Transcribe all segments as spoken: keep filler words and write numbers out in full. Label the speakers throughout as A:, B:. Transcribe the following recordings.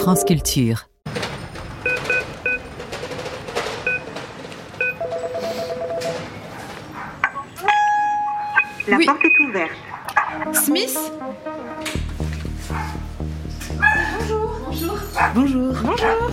A: France Culture.
B: La
C: Oui.
B: porte est ouverte.
C: Smith ?
D: Bonjour.
C: Bonjour.
D: Bonjour.
C: Bonjour.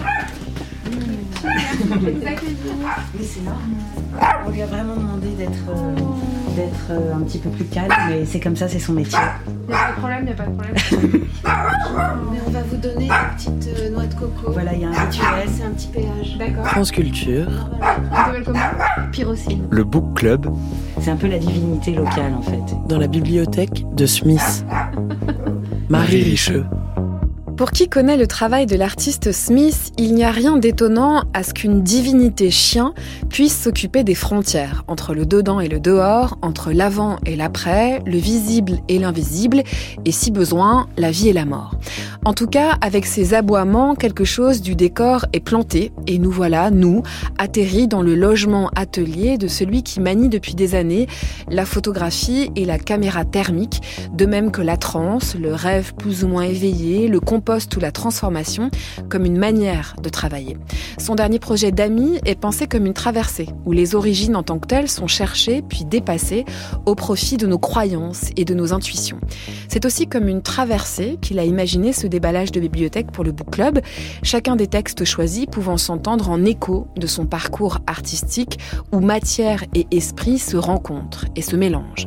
D: Oui, c'est normal. On lui a vraiment demandé d'être, euh, d'être euh, un petit peu plus calme, mais c'est comme ça, c'est son métier.
C: Il n'y a pas de problème, il n'y a pas de problème.
E: Mais on va vous donner une petite euh, noix de coco.
D: Voilà, il y a un rituel.
E: C'est un petit péage.
C: D'accord.
F: France Culture,
C: On s'appelle comment ?
E: Pyrocine.
F: le Book Club,
D: C'est un peu la divinité locale, en fait.
F: dans la bibliothèque de Smith. Marie Richeux.
G: Pour qui connaît le travail de l'artiste Smith, il n'y a rien d'étonnant à ce qu'une divinité chien puisse s'occuper des frontières entre le dedans et le dehors, entre l'avant et l'après, le visible et l'invisible, et si besoin, la vie et la mort. En tout cas, avec ces aboiements, quelque chose du décor est planté, et nous voilà, nous, atterris dans le logement atelier de celui qui manie depuis des années la photographie et la caméra thermique, de même que la transe, le rêve plus ou moins éveillé, le compost ou la transformation, comme une manière de travailler. Son dernier projet d'Ami est pensé comme une traversée, où les origines en tant que telles sont cherchées puis dépassées au profit de nos croyances et de nos intuitions. C'est aussi comme une traversée qu'il a imaginé ce déballage de bibliothèque pour le Book Club, chacun des textes choisis pouvant s'entendre en écho de son parcours artistique où matière et esprit se rencontrent et se mélangent.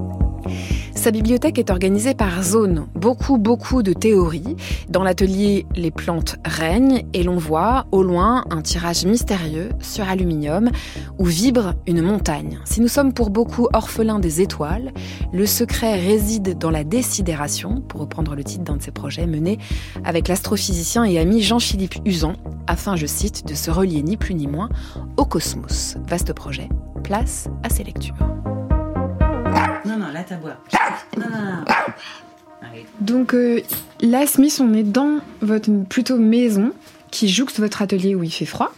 G: Sa bibliothèque est organisée par zone, beaucoup, beaucoup de théories. Dans l'atelier, les plantes règnent et l'on voit, au loin, un tirage mystérieux sur aluminium où vibre une montagne. Si nous sommes pour beaucoup orphelins des étoiles, le secret réside dans la désidération, pour reprendre le titre d'un de ses projets menés avec l'astrophysicien et ami Jean-Philippe Uzan, afin, je cite, de se relier ni plus ni moins au cosmos. Vaste projet, place à ses lectures.
D: Non, non, là, t'as boire. Non, non, non. Allez.
C: Donc euh, là, Smith, on est dans votre plutôt maison qui jouxte votre atelier où il fait froid.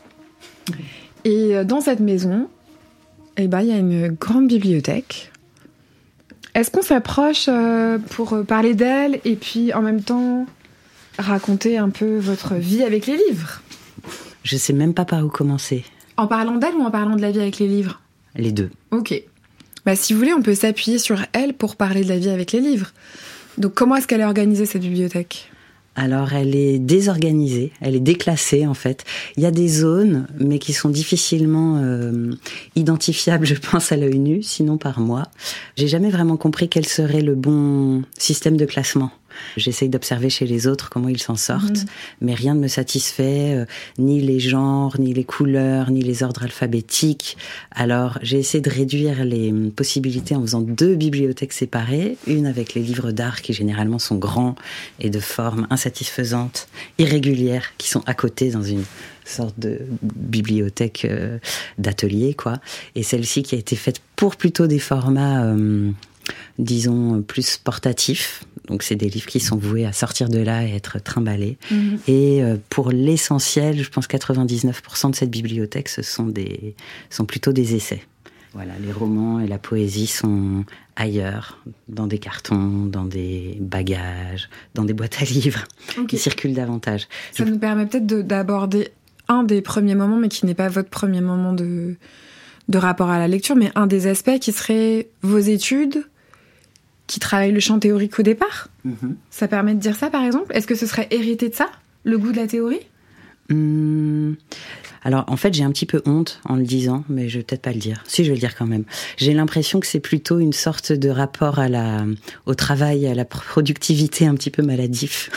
C: Et euh, dans cette maison, eh ben, il y a une grande bibliothèque. Est-ce qu'on s'approche euh, pour parler d'elle et puis en même temps raconter un peu votre vie avec les livres ?
D: Je sais même pas par où commencer.
C: En parlant d'elle ou en parlant de la vie avec les livres ?
D: Les deux.
C: Ok. Bah, si vous voulez, on peut s'appuyer sur elle pour parler de la vie avec les livres. Donc, comment est-ce qu'elle a organisé cette bibliothèque ?
D: Alors, elle est désorganisée, elle est déclassée en fait. Il y a des zones, mais qui sont difficilement euh, identifiables, je pense, à l'œil nu, sinon par moi. J'ai jamais vraiment compris quel serait le bon système de classement. J'essaye d'observer chez les autres comment ils s'en sortent, mmh. mais rien ne me satisfait, euh, ni les genres, ni les couleurs, ni les ordres alphabétiques. Alors, j'ai essayé de réduire les possibilités en faisant deux bibliothèques séparées, une avec les livres d'art qui généralement sont grands et de forme insatisfaisante, irrégulière, qui sont à côté dans une sorte de bibliothèque euh, d'atelier, quoi. Et celle-ci qui a été faite pour plutôt des formats, euh, disons, plus portatifs. Donc, c'est des livres qui sont voués à sortir de là et être trimballés. Mmh. Et euh, pour l'essentiel, je pense quatre-vingt-dix-neuf pour cent de cette bibliothèque, ce sont, des, sont plutôt des essais. Voilà, les romans et la poésie sont ailleurs, dans des cartons, dans des bagages, dans des boîtes à livres, okay. qui circulent davantage.
C: Ça je... nous permet peut-être de, d'aborder un des premiers moments, mais qui n'est pas votre premier moment de, de rapport à la lecture, mais un des aspects qui serait vos études, qui travaille le champ théorique au départ. Mm-hmm. Ça permet de dire ça, par exemple ? Est-ce que ce serait hérité de ça, le goût de la théorie ?
D: Mmh. Alors, en fait, j'ai un petit peu honte en le disant, mais je vais peut-être pas le dire. Si, je vais le dire quand même. J'ai l'impression que c'est plutôt une sorte de rapport à la, au travail, à la productivité un petit peu maladif.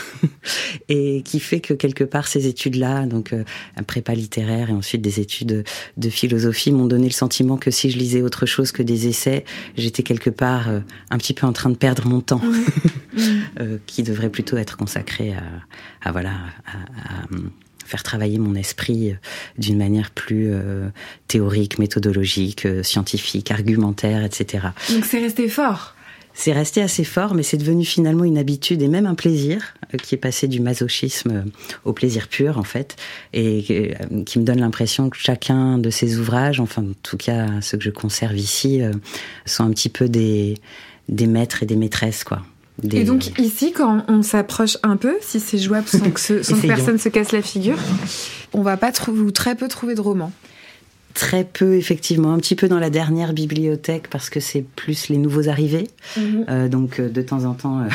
D: Et qui fait que, quelque part, ces études-là, donc, euh, un prépa littéraire et ensuite des études de philosophie, m'ont donné le sentiment que si je lisais autre chose que des essais, j'étais quelque part euh, un petit peu en train de perdre mon temps. Mmh. euh, qui devrait plutôt être consacré à, à voilà, à, à faire travailler mon esprit d'une manière plus euh, théorique, méthodologique, euh, scientifique, argumentaire, et cetera.
C: Donc c'est resté fort.
D: C'est resté assez fort, mais c'est devenu finalement une habitude et même un plaisir euh, qui est passé du masochisme au plaisir pur, en fait, et euh, qui me donne l'impression que chacun de ces ouvrages, enfin en tout cas ceux que je conserve ici, euh, sont un petit peu des, des maîtres et des maîtresses, quoi. Des...
C: Et donc ici, quand on s'approche un peu, si c'est jouable sans que, ce, sans que personne se casse la figure, on va pas trouver, ou très peu trouver de romans.
D: Très peu, effectivement. Un petit peu dans la dernière bibliothèque, parce que c'est plus les nouveaux arrivés. Mmh. Euh, donc, de temps en temps,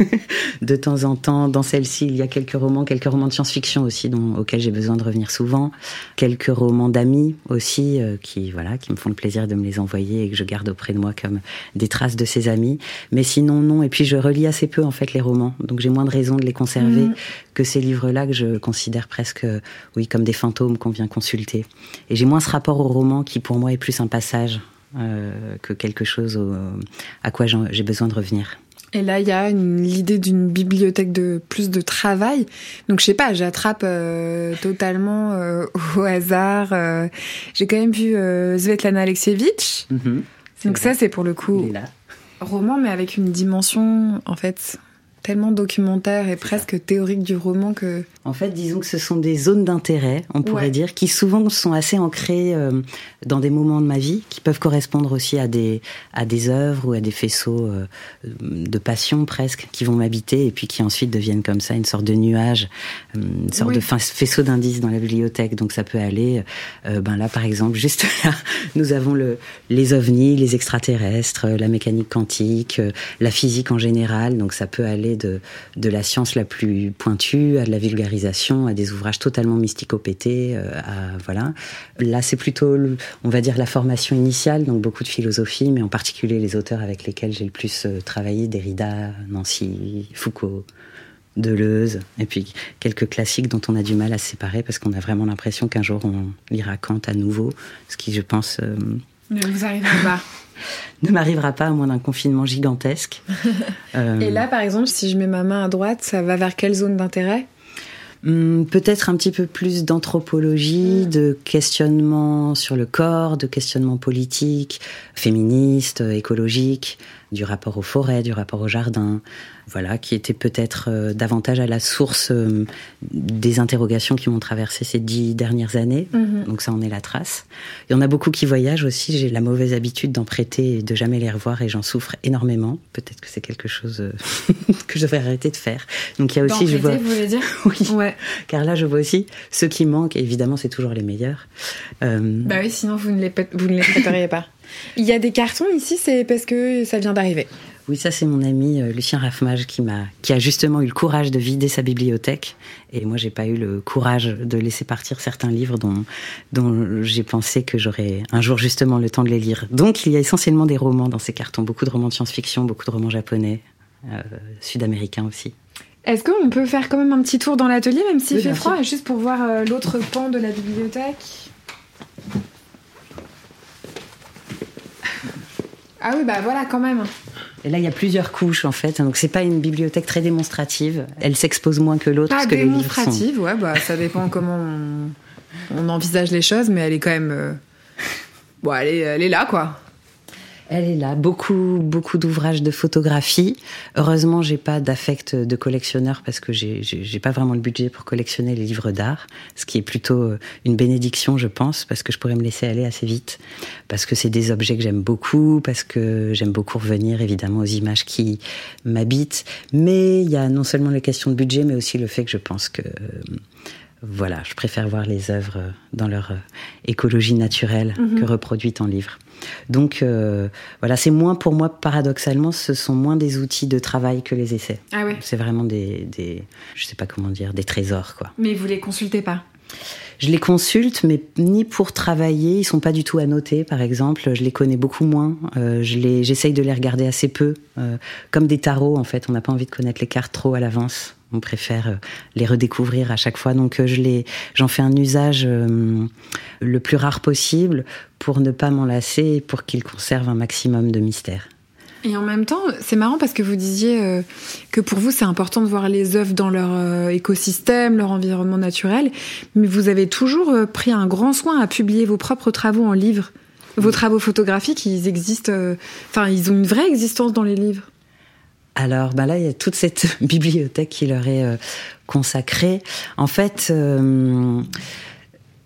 D: de temps en temps, dans celle-ci, il y a quelques romans, quelques romans de science-fiction aussi, dont, auxquels j'ai besoin de revenir souvent. Quelques romans d'amis aussi, euh, qui, voilà, qui me font le plaisir de me les envoyer et que je garde auprès de moi comme des traces de ces amis. Mais sinon, non. Et puis, je relis assez peu, en fait, les romans. Donc, j'ai moins de raisons de les conserver mmh. que ces livres-là que je considère presque, oui, comme des fantômes qu'on vient consulter. Et j'ai moins ce rapport au roman qui pour moi est plus un passage euh, que quelque chose au, à quoi j'ai besoin de revenir.
C: Et là, il y a une, l'idée d'une bibliothèque de plus de travail. Donc, je sais pas, j'attrape euh, totalement euh, au hasard. Euh, j'ai quand même vu euh, Svetlana Alexievitch. Mmh, Donc ça, c'est pour le coup roman, mais avec une dimension, en fait, tellement documentaire et presque théorique du roman que...
D: En fait, disons que ce sont des zones d'intérêt, on pourrait ouais. dire, qui souvent sont assez ancrées euh, dans des moments de ma vie, qui peuvent correspondre aussi à des, à des œuvres ou à des faisceaux euh, de passion presque, qui vont m'habiter et puis qui ensuite deviennent comme ça une sorte de nuage, une sorte oui. de faisceau d'indices dans la bibliothèque. Donc ça peut aller, euh, ben là par exemple, juste là, nous avons le, les ovnis, les extraterrestres, la mécanique quantique, la physique en général, donc ça peut aller de, de la science la plus pointue à de la vulgarisation, à des ouvrages totalement mysticopétés, euh, à, voilà. Là, c'est plutôt, on va dire, la formation initiale, donc beaucoup de philosophie, mais en particulier les auteurs avec lesquels j'ai le plus euh, travaillé, Derrida, Nancy, Foucault, Deleuze, et puis quelques classiques dont on a du mal à se séparer parce qu'on a vraiment l'impression qu'un jour on lira Kant à nouveau, ce qui, je pense... Euh,
C: ne vous arrivera pas.
D: ne m'arrivera pas à moins d'un confinement gigantesque.
C: euh... Et là, par exemple, si je mets ma main à droite, ça va vers quelle zone d'intérêt ?
D: Hum, peut-être un petit peu plus d'anthropologie, mmh. de questionnement sur le corps, de questionnement politique, féministe, écologique, du rapport aux forêts, du rapport au jardin, voilà, qui était peut-être euh, davantage à la source euh, des interrogations qui m'ont traversé ces dix dernières années. Mmh. Donc ça en est la trace. Il y en a beaucoup qui voyagent aussi. J'ai la mauvaise habitude d'en prêter et de jamais les revoir et j'en souffre énormément. Peut-être que c'est quelque chose euh, que je devrais arrêter de faire. Donc il y a aussi,
C: d'en
D: je
C: prêter,
D: vois,
C: vous voulez dire ?
D: oui,
C: ouais.
D: Car là je vois aussi ceux qui manquent. Et évidemment, c'est toujours les meilleurs.
C: Euh... Bah oui, sinon vous ne les vous ne les prêteriez pas. Il y a des cartons ici, c'est parce que ça vient d'arriver.
D: Oui, ça c'est mon ami euh, Lucien Raffmage qui m'a, qui a justement eu le courage de vider sa bibliothèque. Et moi, j'ai pas eu le courage de laisser partir certains livres dont, dont j'ai pensé que j'aurais un jour justement le temps de les lire. Donc, il y a essentiellement des romans dans ces cartons, beaucoup de romans de science-fiction, beaucoup de romans japonais, euh, sud-américains aussi.
C: Est-ce qu'on peut faire quand même un petit tour dans l'atelier, même s'il
D: oui,
C: fait froid,
D: sûr.
C: juste pour voir euh, l'autre pan de la bibliothèque ? Ah oui, bah voilà, quand même.
D: Et là, il y a plusieurs couches, en fait. Donc, c'est pas une bibliothèque très démonstrative. Elle s'expose moins que l'autre.
C: Pas
D: parce que
C: démonstrative,
D: les livres sont...
C: ouais, bah, ça dépend comment on, on envisage les choses, mais elle est quand même... Euh... Bon, elle est, elle est là, quoi.
D: Elle est là. Beaucoup, beaucoup d'ouvrages de photographie. Heureusement, j'ai pas d'affect de collectionneur parce que j'ai, j'ai, j'ai pas vraiment le budget pour collectionner les livres d'art. Ce qui est plutôt une bénédiction, je pense, parce que je pourrais me laisser aller assez vite. Parce que c'est des objets que j'aime beaucoup, parce que j'aime beaucoup revenir, évidemment, aux images qui m'habitent. Mais il y a non seulement les questions de budget, mais aussi le fait que je pense que, voilà, je préfère voir les œuvres dans leur écologie naturelle mmh. que reproduites en livre. Donc euh, voilà, c'est moins pour moi, paradoxalement, ce sont moins des outils de travail que les essais.
C: Ah ouais.
D: C'est vraiment des, des, je sais pas comment dire, des trésors, quoi.
C: Mais vous les consultez pas ?
D: Je les consulte, mais ni pour travailler, ils sont pas du tout annotés, par exemple. Je les connais beaucoup moins. Euh, je les, j'essaye de les regarder assez peu, euh, comme des tarots, en fait. On n'a pas envie de connaître les cartes trop à l'avance. On préfère les redécouvrir à chaque fois. Donc je les, j'en fais un usage euh, le plus rare possible pour ne pas m'en lasser et pour qu'ils conservent un maximum de mystère.
C: Et en même temps, c'est marrant parce que vous disiez euh, que pour vous, c'est important de voir les œuvres dans leur euh, écosystème, leur environnement naturel, mais vous avez toujours euh, pris un grand soin à publier vos propres travaux en livre. Vos travaux photographiques, ils existent, enfin, euh, ils ont une vraie existence dans les livres.
D: Alors, bah là, il y a toute cette bibliothèque qui leur est euh, consacrée. En fait, euh,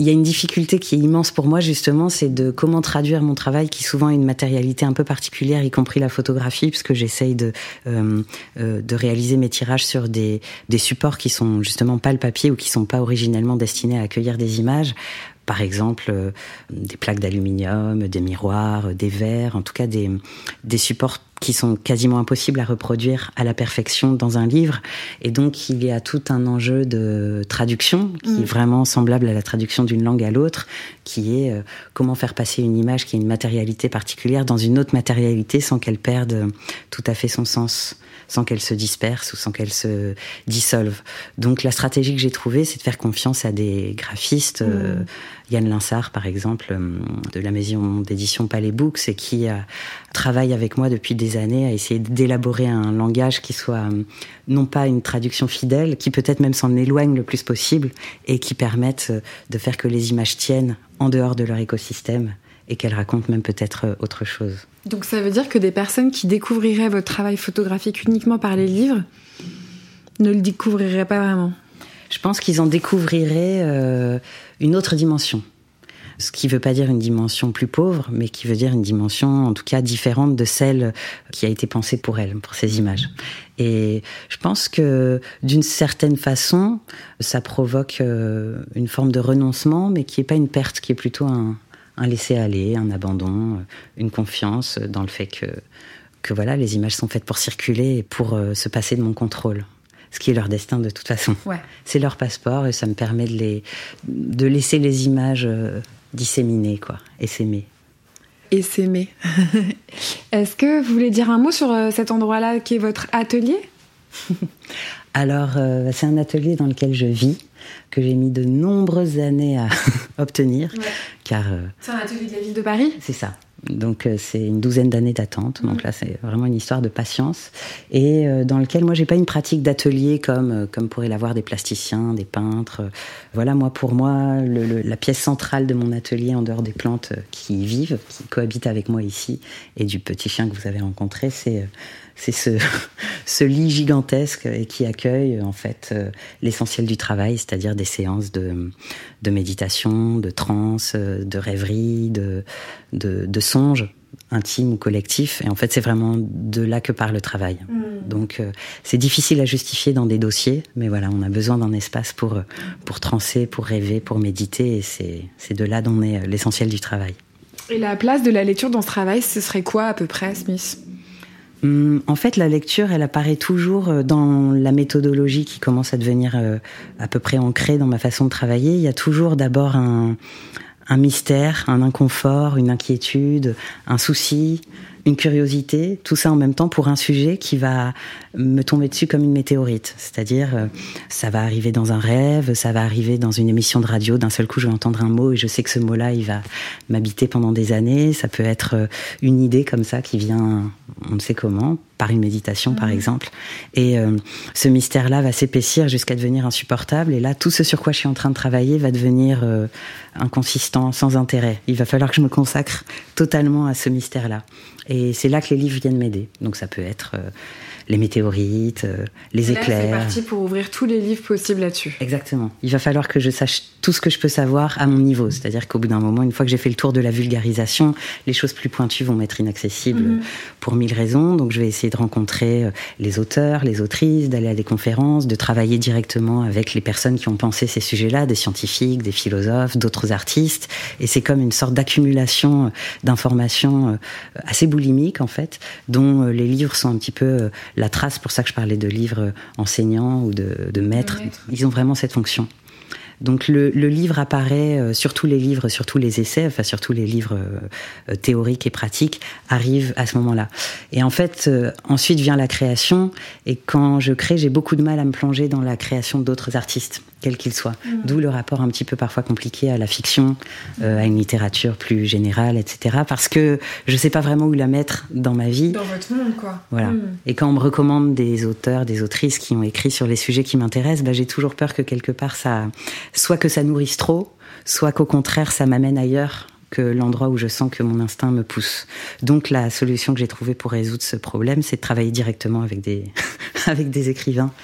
D: il y a une difficulté qui est immense pour moi, justement, c'est de comment traduire mon travail qui souvent a une matérialité un peu particulière, y compris la photographie, puisque j'essaye de, euh, euh, de réaliser mes tirages sur des, des supports qui sont justement pas le papier ou qui sont pas originellement destinés à accueillir des images. Par exemple, euh, des plaques d'aluminium, des miroirs, euh, des verres, en tout cas des, des supports qui sont quasiment impossibles à reproduire à la perfection dans un livre. Et donc, il y a tout un enjeu de traduction qui mmh. est vraiment semblable à la traduction d'une langue à l'autre, qui est euh, comment faire passer une image qui a une matérialité particulière dans une autre matérialité sans qu'elle perde euh, tout à fait son sens, sans qu'elle se disperse ou sans qu'elle se dissolve. Donc la stratégie que j'ai trouvée, c'est de faire confiance à des graphistes. Mmh. Euh, Yann Linsart, par exemple, euh, de la maison d'édition Palais Books, et qui euh, travaille avec moi depuis des années à essayer d'élaborer un langage qui soit euh, non pas une traduction fidèle, qui peut-être même s'en éloigne le plus possible, et qui permette euh, de faire que les images tiennent en dehors de leur écosystème, et qu'elles racontent même peut-être autre chose.
C: Donc ça veut dire que des personnes qui découvriraient votre travail photographique uniquement par les livres ne le découvriraient pas vraiment?
D: Je pense qu'ils en découvriraient euh, une autre dimension. Ce qui ne veut pas dire une dimension plus pauvre, mais qui veut dire une dimension en tout cas différente de celle qui a été pensée pour elles, pour ces images. Et je pense que d'une certaine façon, ça provoque euh, une forme de renoncement, mais qui n'est pas une perte, qui est plutôt un... un laisser-aller, un abandon, une confiance dans le fait que, que voilà, les images sont faites pour circuler et pour euh, se passer de mon contrôle. Ce qui est leur destin de toute façon. Ouais. C'est leur passeport et ça me permet de, les, de laisser les images euh, disséminer, quoi, et s'aimer.
C: Et s'aimer. Est-ce que vous voulez dire un mot sur euh, cet endroit-là qui est votre atelier ?
D: Alors, euh, c'est un atelier dans lequel je vis, que j'ai mis de nombreuses années à obtenir. Ouais. Car, euh,
C: c'est un atelier de la ville de Paris ?
D: C'est ça. Donc euh, c'est une douzaine d'années d'attente. Donc là, c'est vraiment une histoire de patience. Et euh, dans lequel moi, j'ai pas une pratique d'atelier comme, euh, comme pourraient l'avoir des plasticiens, des peintres. Voilà, moi, pour moi, le, le, la pièce centrale de mon atelier, en dehors des plantes qui y vivent, qui cohabitent avec moi ici, et du petit chien que vous avez rencontré, c'est... Euh, c'est ce, ce lit gigantesque et qui accueille en fait euh, l'essentiel du travail, c'est-à-dire des séances de, de méditation, de transe, de rêverie, de, de, de songes intimes ou collectifs. Et en fait, c'est vraiment de là que part le travail. Mmh. Donc, euh, c'est difficile à justifier dans des dossiers, mais voilà, on a besoin d'un espace pour, pour transer, pour rêver, pour méditer, et c'est, c'est de là dont est l'essentiel du travail.
C: Et la place de la lecture dans ce travail, ce serait quoi à peu près, Smith ?
D: En fait, la lecture, elle apparaît toujours dans la méthodologie qui commence à devenir à peu près ancrée dans ma façon de travailler. Il y a toujours d'abord un, un mystère, un inconfort, une inquiétude, un souci, une curiosité, tout ça en même temps pour un sujet qui va me tomber dessus comme une météorite. C'est-à-dire, ça va arriver dans un rêve, ça va arriver dans une émission de radio, d'un seul coup je vais entendre un mot et je sais que ce mot-là, il va m'habiter pendant des années. Ça peut être une idée comme ça qui vient, on ne sait comment, par une méditation mmh. par exemple. Et euh, ce mystère-là va s'épaissir jusqu'à devenir insupportable. Et là, tout ce sur quoi je suis en train de travailler va devenir euh, inconsistant, sans intérêt. Il va falloir que je me consacre totalement à ce mystère-là. Et c'est là que les livres viennent m'aider. Donc ça peut être euh, les météorites, euh, les
C: et là,
D: éclairs.
C: C'est parti pour ouvrir tous les livres possibles là-dessus.
D: Exactement. Il va falloir que je sache tout ce que je peux savoir à mon niveau. C'est-à-dire qu'au bout d'un moment, une fois que j'ai fait le tour de la vulgarisation, les choses plus pointues vont m'être inaccessibles mmh. pour mille raisons. Donc je vais essayer de rencontrer les auteurs, les autrices, d'aller à des conférences, de travailler directement avec les personnes qui ont pensé ces sujets-là, des scientifiques, des philosophes, d'autres artistes. Et c'est comme une sorte d'accumulation d'informations assez boulimique en fait, dont les livres sont un petit peu la trace. Pour ça que je parlais de livres enseignants ou de, de maîtres. De maître. Ils ont vraiment cette fonction. Donc le, le livre apparaît, euh, sur tous les livres, sur tous les essais, enfin sur tous les livres euh, théoriques et pratiques, arrive à ce moment-là. Et en fait, euh, ensuite vient la création, et quand je crée, j'ai beaucoup de mal à me plonger dans la création d'autres artistes, quels qu'ils soient. Mmh. D'où le rapport un petit peu parfois compliqué à la fiction, euh, à une littérature plus générale, et cetera. Parce que je sais pas vraiment où la mettre dans ma vie.
C: Dans votre monde, quoi.
D: Voilà. Mmh. Et quand on me recommande des auteurs, des autrices qui ont écrit sur les sujets qui m'intéressent, bah, j'ai toujours peur que quelque part ça... soit que ça nourrisse trop, soit qu'au contraire ça m'amène ailleurs que l'endroit où je sens que mon instinct me pousse. Donc la solution que j'ai trouvée pour résoudre ce problème, c'est de travailler directement avec des, avec des écrivains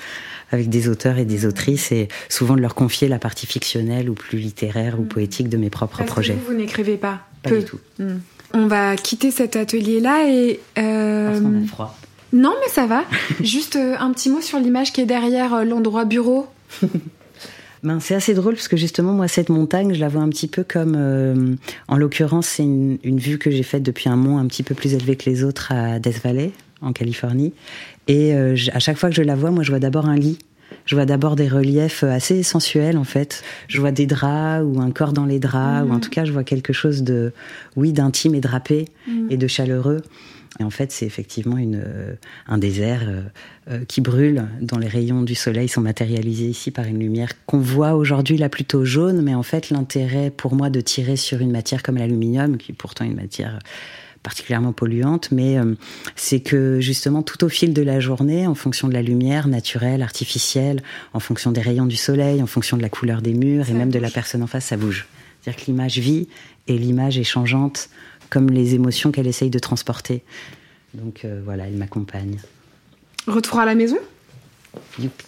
D: avec des auteurs et des autrices, et souvent de leur confier la partie fictionnelle ou plus littéraire ou poétique de mes propres
C: Parce
D: projets.
C: Que vous, vous n'écrivez pas.
D: Pas
C: Peu.
D: du tout.
C: Mm. On va quitter cet atelier-là et... Euh...
D: Parce qu'on a froid.
C: Non, mais ça va. Juste euh, un petit mot sur l'image qui est derrière euh, l'endroit bureau.
D: Ben, c'est assez drôle parce que justement, moi, cette montagne, je la vois un petit peu comme... Euh, en l'occurrence, c'est une, une vue que j'ai faite depuis un mont un petit peu plus élevé que les autres à Death Valley, en Californie. Et euh, à chaque fois que je la vois, moi, je vois d'abord un lit. Je vois d'abord des reliefs assez sensuels, en fait. Je vois des draps ou un corps dans les draps, mmh. ou en tout cas, je vois quelque chose de, oui, d'intime et drapé mmh. et de chaleureux. Et en fait, c'est effectivement une, euh, un désert euh, euh, qui brûle, dont les rayons du soleil sont matérialisés ici par une lumière qu'on voit aujourd'hui là plutôt jaune, mais en fait, l'intérêt pour moi de tirer sur une matière comme l'aluminium, qui est pourtant une matière particulièrement polluante, mais euh, c'est que justement tout au fil de la journée, en fonction de la lumière naturelle, artificielle, en fonction des rayons du soleil, en fonction de la couleur des murs ça et même bouge. De la personne en face, ça bouge. C'est-à-dire que l'image vit et l'image est changeante comme les émotions qu'elle essaye de transporter. Donc euh, voilà, elle m'accompagne.
C: Retour à la maison ?
D: Youpi.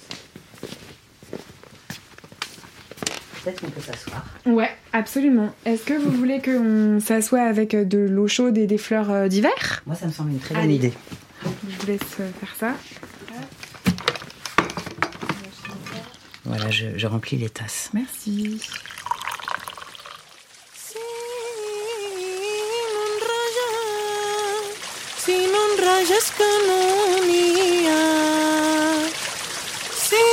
D: Peut-être qu'on peut s'asseoir.
C: Ouais, absolument. Est-ce que vous voulez qu'on s'assoie avec de l'eau chaude et des fleurs d'hiver ?
D: Moi, ça me semble une très bonne
C: Allez.
D: idée.
C: Je vous laisse faire ça.
D: Voilà, je, je remplis les tasses.
C: Merci.
A: Si non rages que no n'hi ha, si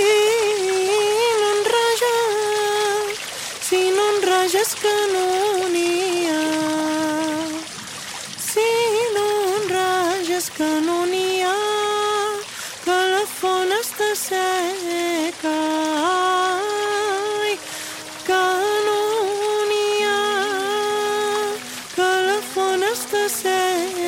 A: non rages, si non rages que no n'hi ha, si non rages que no n'hi ha, que la font està seca, ai, que no n'hi ha, que la font està seca.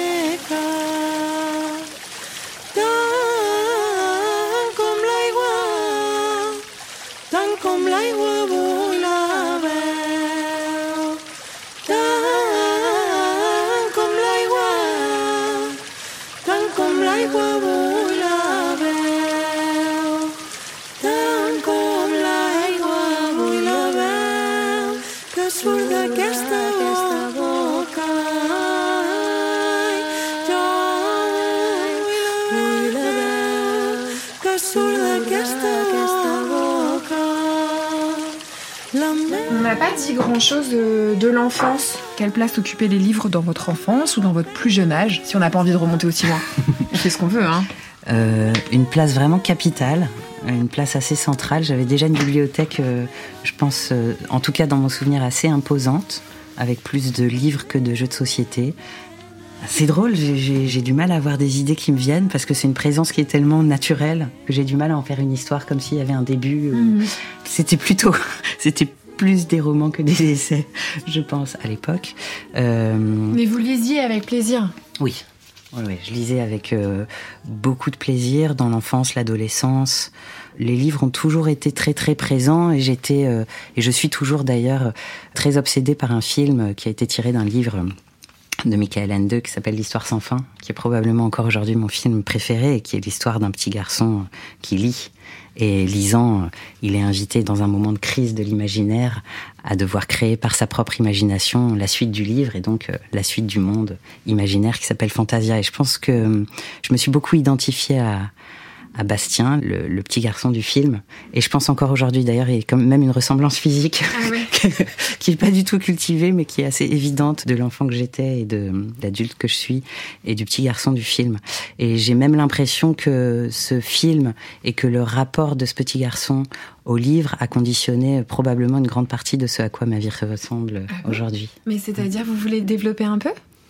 C: On n'a pas dit grand-chose de, de l'enfance. Quelle place occupaient les livres dans votre enfance ou dans votre plus jeune âge, si on n'a pas envie de remonter aussi loin? On fait ce qu'on veut, hein.
D: Euh, une place vraiment capitale, une place assez centrale. J'avais déjà une bibliothèque, euh, je pense, euh, en tout cas dans mon souvenir, assez imposante, avec plus de livres que de jeux de société. C'est drôle, j'ai, j'ai, j'ai du mal à avoir des idées qui me viennent parce que c'est une présence qui est tellement naturelle que j'ai du mal à en faire une histoire comme s'il y avait un début. Mmh. C'était plutôt, c'était plus des romans que des essais, je pense, à l'époque.
C: Euh... Mais vous lisiez avec plaisir?
D: Oui. Oui, oui, je lisais avec euh, beaucoup de plaisir dans l'enfance, l'adolescence. Les livres ont toujours été très très présents et j'étais euh, et je suis toujours d'ailleurs très obsédée par un film qui a été tiré d'un livre de Michael Ende qui s'appelle L'Histoire sans fin, qui est probablement encore aujourd'hui mon film préféré et qui est l'histoire d'un petit garçon qui lit. Et lisant, il est invité dans un moment de crise de l'imaginaire à devoir créer par sa propre imagination la suite du livre et donc la suite du monde imaginaire qui s'appelle Fantasia. Et je pense que je me suis beaucoup identifiée à, à Bastien, le, le petit garçon du film. Et je pense encore aujourd'hui, d'ailleurs, il y a quand même une ressemblance physique
C: ah oui.
D: qui n'est pas du tout cultivée, mais qui est assez évidente de l'enfant que j'étais et de l'adulte que je suis et du petit garçon du film. Et j'ai même l'impression que ce film et que le rapport de ce petit garçon au livre a conditionné probablement une grande partie de ce à quoi ma vie ressemble ah aujourd'hui.
C: Mais c'est-à-dire, vous voulez développer un peu ?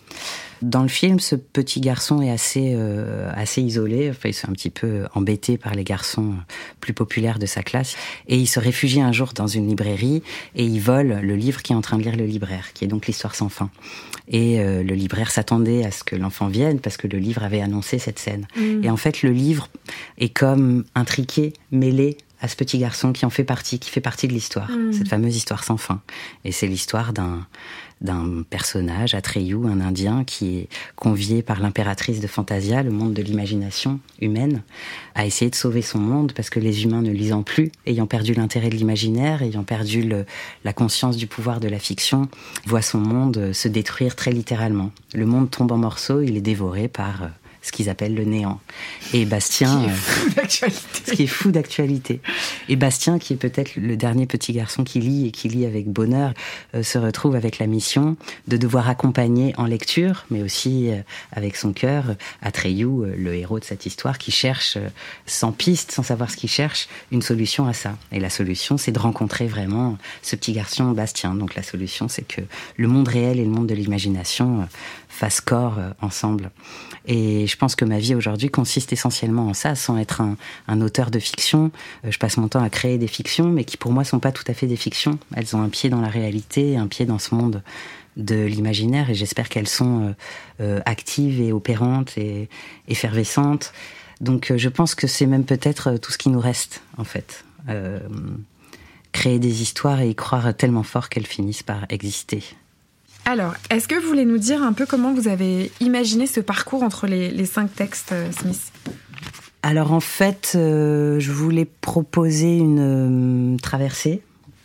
D: Dans le film, ce petit garçon est assez, euh, assez isolé. Enfin, il est un petit peu embêté par les garçons plus populaires de sa classe. Et il se réfugie un jour dans une librairie et il vole le livre qui est en train de lire le libraire, qui est donc L'Histoire sans fin. Et euh, le libraire s'attendait à ce que l'enfant vienne parce que le livre avait annoncé cette scène. Mmh. Et en fait, le livre est comme intriqué, mêlé à ce petit garçon qui en fait partie, qui fait partie de l'histoire. Mmh. Cette fameuse histoire sans fin. Et c'est l'histoire d'un... d'un personnage, Atreyu, un Indien, qui est convié par l'impératrice de Fantasia, le monde de l'imagination humaine, à essayer de sauver son monde, parce que les humains ne lisant plus, ayant perdu l'intérêt de l'imaginaire, ayant perdu le, la conscience du pouvoir de la fiction, voient son monde se détruire très littéralement. Le monde tombe en morceaux, il est dévoré par... ce qu'ils appellent le néant. Et Bastien...
C: Ce qui est fou d'actualité.
D: Ce qui est fou d'actualité. Et Bastien, qui est peut-être le dernier petit garçon qui lit et qui lit avec bonheur, euh, se retrouve avec la mission de devoir accompagner en lecture, mais aussi euh, avec son cœur, Atreyu, euh, le héros de cette histoire, qui cherche, euh, sans piste, sans savoir ce qu'il cherche, une solution à ça. Et la solution, c'est de rencontrer vraiment ce petit garçon Bastien. Donc la solution, c'est que le monde réel et le monde de l'imagination euh, fassent corps euh, ensemble. Et je pense que ma vie aujourd'hui consiste essentiellement en ça, sans être un, un auteur de fiction. Je passe mon temps à créer des fictions, mais qui pour moi sont pas tout à fait des fictions. Elles ont un pied dans la réalité, un pied dans ce monde de l'imaginaire, et j'espère qu'elles sont euh, euh, actives et opérantes et effervescentes. Donc euh, je pense que c'est même peut-être tout ce qui nous reste, en fait. Euh, créer des histoires et y croire tellement fort qu'elles finissent par exister.
C: Alors, est-ce que vous voulez nous dire un peu comment vous avez imaginé ce parcours entre les, les cinq textes euh, Smith ?
D: Alors en fait, euh, je voulais proposer une euh, traversée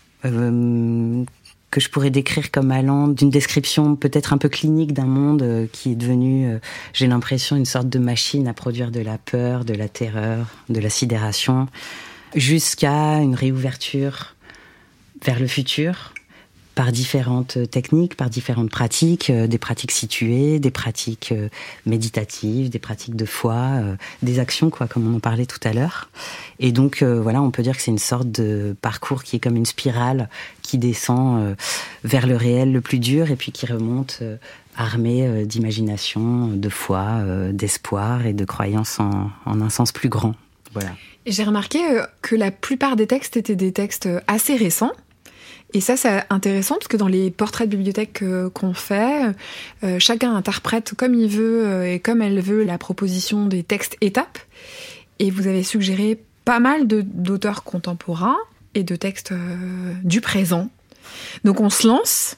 D: euh, que je pourrais décrire comme allant d'une description peut-être un peu clinique d'un monde euh, qui est devenu, euh, j'ai l'impression, une sorte de machine à produire de la peur, de la terreur, de la sidération, jusqu'à une réouverture vers le futur, par différentes techniques, par différentes pratiques, euh, des pratiques situées, des pratiques euh, méditatives, des pratiques de foi, euh, des actions, quoi, comme on en parlait tout à l'heure. Et donc, euh, voilà, on peut dire que c'est une sorte de parcours qui est comme une spirale qui descend euh, vers le réel le plus dur et puis qui remonte euh, armé euh, d'imagination, de foi, euh, d'espoir et de croyance en, en un sens plus grand. Voilà.
C: Et j'ai remarqué euh, que la plupart des textes étaient des textes assez récents. Et ça, c'est intéressant parce que dans les portraits de bibliothèque euh, qu'on fait, euh, chacun interprète comme il veut euh, et comme elle veut la proposition des textes étapes. Et vous avez suggéré pas mal de, d'auteurs contemporains et de textes euh, du présent. Donc on se lance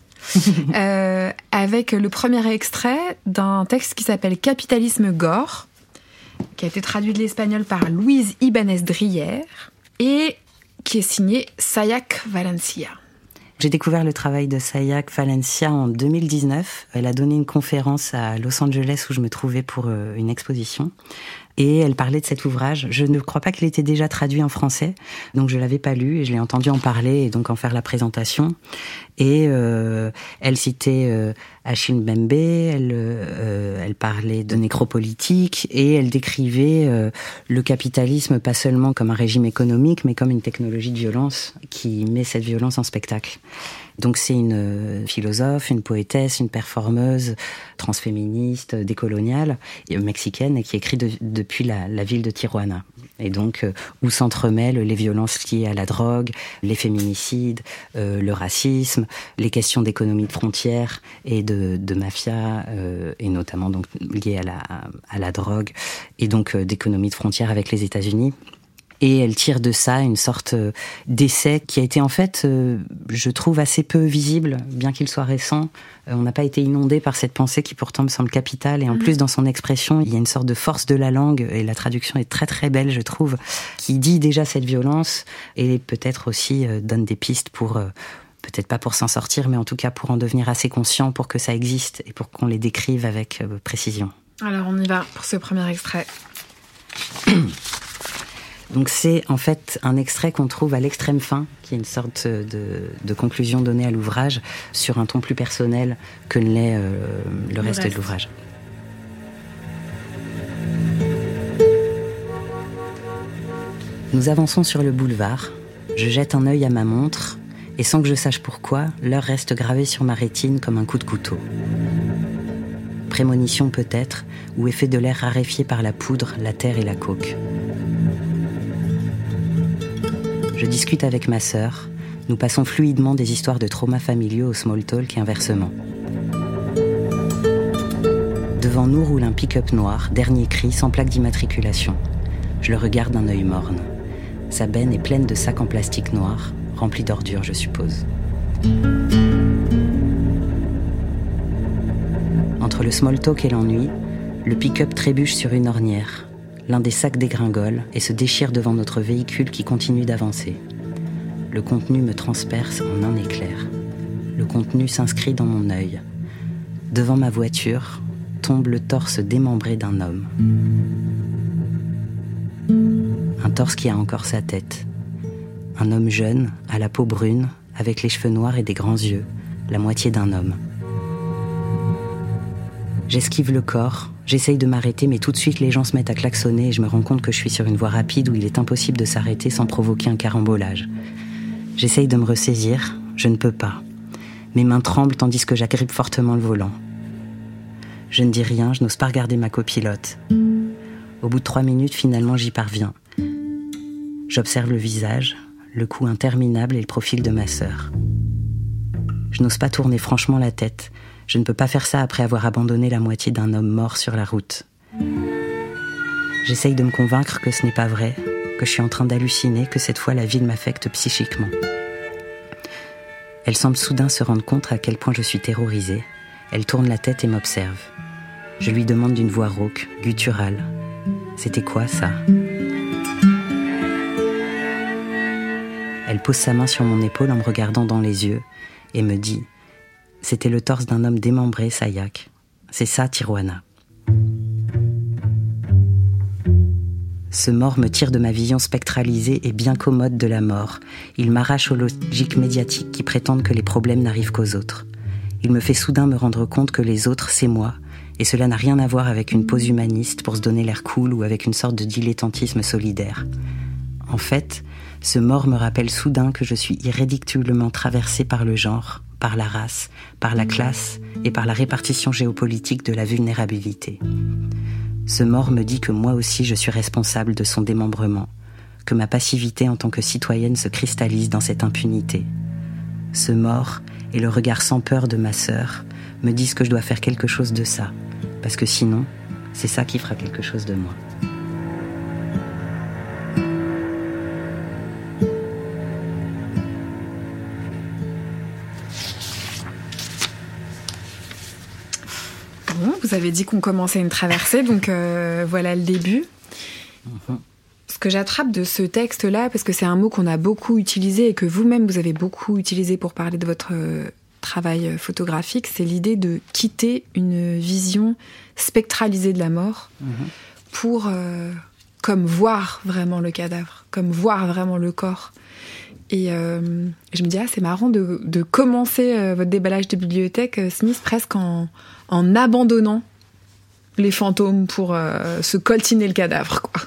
C: euh, avec le premier extrait d'un texte qui s'appelle Capitalisme Gore, qui a été traduit de l'espagnol par Louise Ibanez-Drier et qui est signé Sayak Valencia.
D: J'ai découvert le travail de Sayak Valencia en deux mille dix-neuf. Elle a donné une conférence à Los Angeles où je me trouvais pour une exposition. Et elle parlait de cet ouvrage. Je ne crois pas qu'il était déjà traduit en français, donc je l'avais pas lu et je l'ai entendu en parler et donc en faire la présentation. Et euh, elle citait euh, Achille Mbembe, elle, euh, elle parlait de nécropolitique et elle décrivait euh, le capitalisme pas seulement comme un régime économique, mais comme une technologie de violence qui met cette violence en spectacle. Donc c'est une philosophe, une poétesse, une performeuse transféministe, décoloniale, mexicaine, et qui écrit de, depuis la, la ville de Tijuana. Et donc euh, où s'entremêlent les violences liées à la drogue, les féminicides, euh, le racisme, les questions d'économie de frontières et de, de mafia, euh, et notamment donc liées à la, à la drogue, et donc euh, d'économie de frontières avec les États-Unis. Et elle tire de ça une sorte d'essai qui a été en fait, euh, je trouve, assez peu visible, bien qu'il soit récent. Euh, on n'a pas été inondé par cette pensée qui pourtant me semble capitale. Et en mmh. plus, dans son expression, il y a une sorte de force de la langue, et la traduction est très très belle, je trouve, qui dit déjà cette violence et peut-être aussi euh, donne des pistes pour... Euh, peut-être pas pour s'en sortir, mais en tout cas pour en devenir assez conscient pour que ça existe et pour qu'on les décrive avec euh, précision.
C: Alors on y va pour ce premier extrait.
D: Donc c'est en fait un extrait qu'on trouve à l'extrême fin, qui est une sorte de, de conclusion donnée à l'ouvrage sur un ton plus personnel que ne l'est euh, le, le reste, reste de l'ouvrage. Nous avançons sur le boulevard. Je jette un œil à ma montre et sans que je sache pourquoi, l'heure reste gravée sur ma rétine comme un coup de couteau. Prémonition peut-être, ou effet de l'air raréfié par la poudre, la terre et la coke. Je discute avec ma sœur. Nous passons fluidement des histoires de traumas familiaux au small talk et inversement. Devant nous roule un pick-up noir, dernier cri, sans plaque d'immatriculation. Je le regarde d'un œil morne. Sa benne est pleine de sacs en plastique noir, remplis d'ordures, je suppose. le small talk et l'ennui, le pick-up trébuche sur une ornière. L'un des sacs dégringole et se déchire devant notre véhicule qui continue d'avancer. Le contenu me transperce en un éclair. Le contenu s'inscrit dans mon œil. Devant ma voiture, tombe le torse démembré d'un homme. Un torse qui a encore sa tête. Un homme jeune, à la peau brune, avec les cheveux noirs et des grands yeux, la moitié d'un homme. J'esquive le corps, j'essaye de m'arrêter, mais tout de suite les gens se mettent à klaxonner et je me rends compte que je suis sur une voie rapide où il est impossible de s'arrêter sans provoquer un carambolage. J'essaye de me ressaisir, je ne peux pas. Mes mains tremblent tandis que j'agrippe fortement le volant. Je ne dis rien, je n'ose pas regarder ma copilote. Au bout de trois minutes, finalement, j'y parviens. J'observe le visage, le cou interminable et le profil de ma sœur. Je n'ose pas tourner franchement la tête. Je ne peux pas faire ça après avoir abandonné la moitié d'un homme mort sur la route. J'essaye de me convaincre que ce n'est pas vrai, que je suis en train d'halluciner, que cette fois la ville m'affecte psychiquement. Elle semble soudain se rendre compte à quel point je suis terrorisée. Elle tourne la tête et m'observe. Je lui demande d'une voix rauque, gutturale. C'était quoi ça ? Elle pose sa main sur mon épaule en me regardant dans les yeux et me dit « C'était le torse d'un homme démembré, Sayak. C'est ça, Tijuana. » Ce mort me tire de ma vision spectralisée et bien commode de la mort. Il m'arrache aux logiques médiatiques qui prétendent que les problèmes n'arrivent qu'aux autres. Il me fait soudain me rendre compte que les autres, c'est moi, et cela n'a rien à voir avec une pose humaniste pour se donner l'air cool ou avec une sorte de dilettantisme solidaire. En fait, ce mort me rappelle soudain que je suis irréductiblement traversée par le genre, par la race, par la classe et par la répartition géopolitique de la vulnérabilité. Ce mort me dit que moi aussi je suis responsable de son démembrement, que ma passivité en tant que citoyenne se cristallise dans cette impunité. Ce mort et le regard sans peur de ma sœur me disent que je dois faire quelque chose de ça, parce que sinon, c'est ça qui fera quelque chose de moi.
C: Bon, vous avez dit qu'on commençait une traversée, donc euh, voilà le début. Mmh. Ce que j'attrape de ce texte-là, parce que c'est un mot qu'on a beaucoup utilisé et que vous-même vous avez beaucoup utilisé pour parler de votre euh, travail photographique, c'est l'idée de quitter une vision spectralisée de la mort mmh. pour euh, comme voir vraiment le cadavre, comme voir vraiment le corps. Et euh, je me dis, ah, c'est marrant de, de commencer euh, votre déballage de bibliothèque, euh, Smith, presque en, en abandonnant les fantômes pour euh, se coltiner le cadavre, quoi.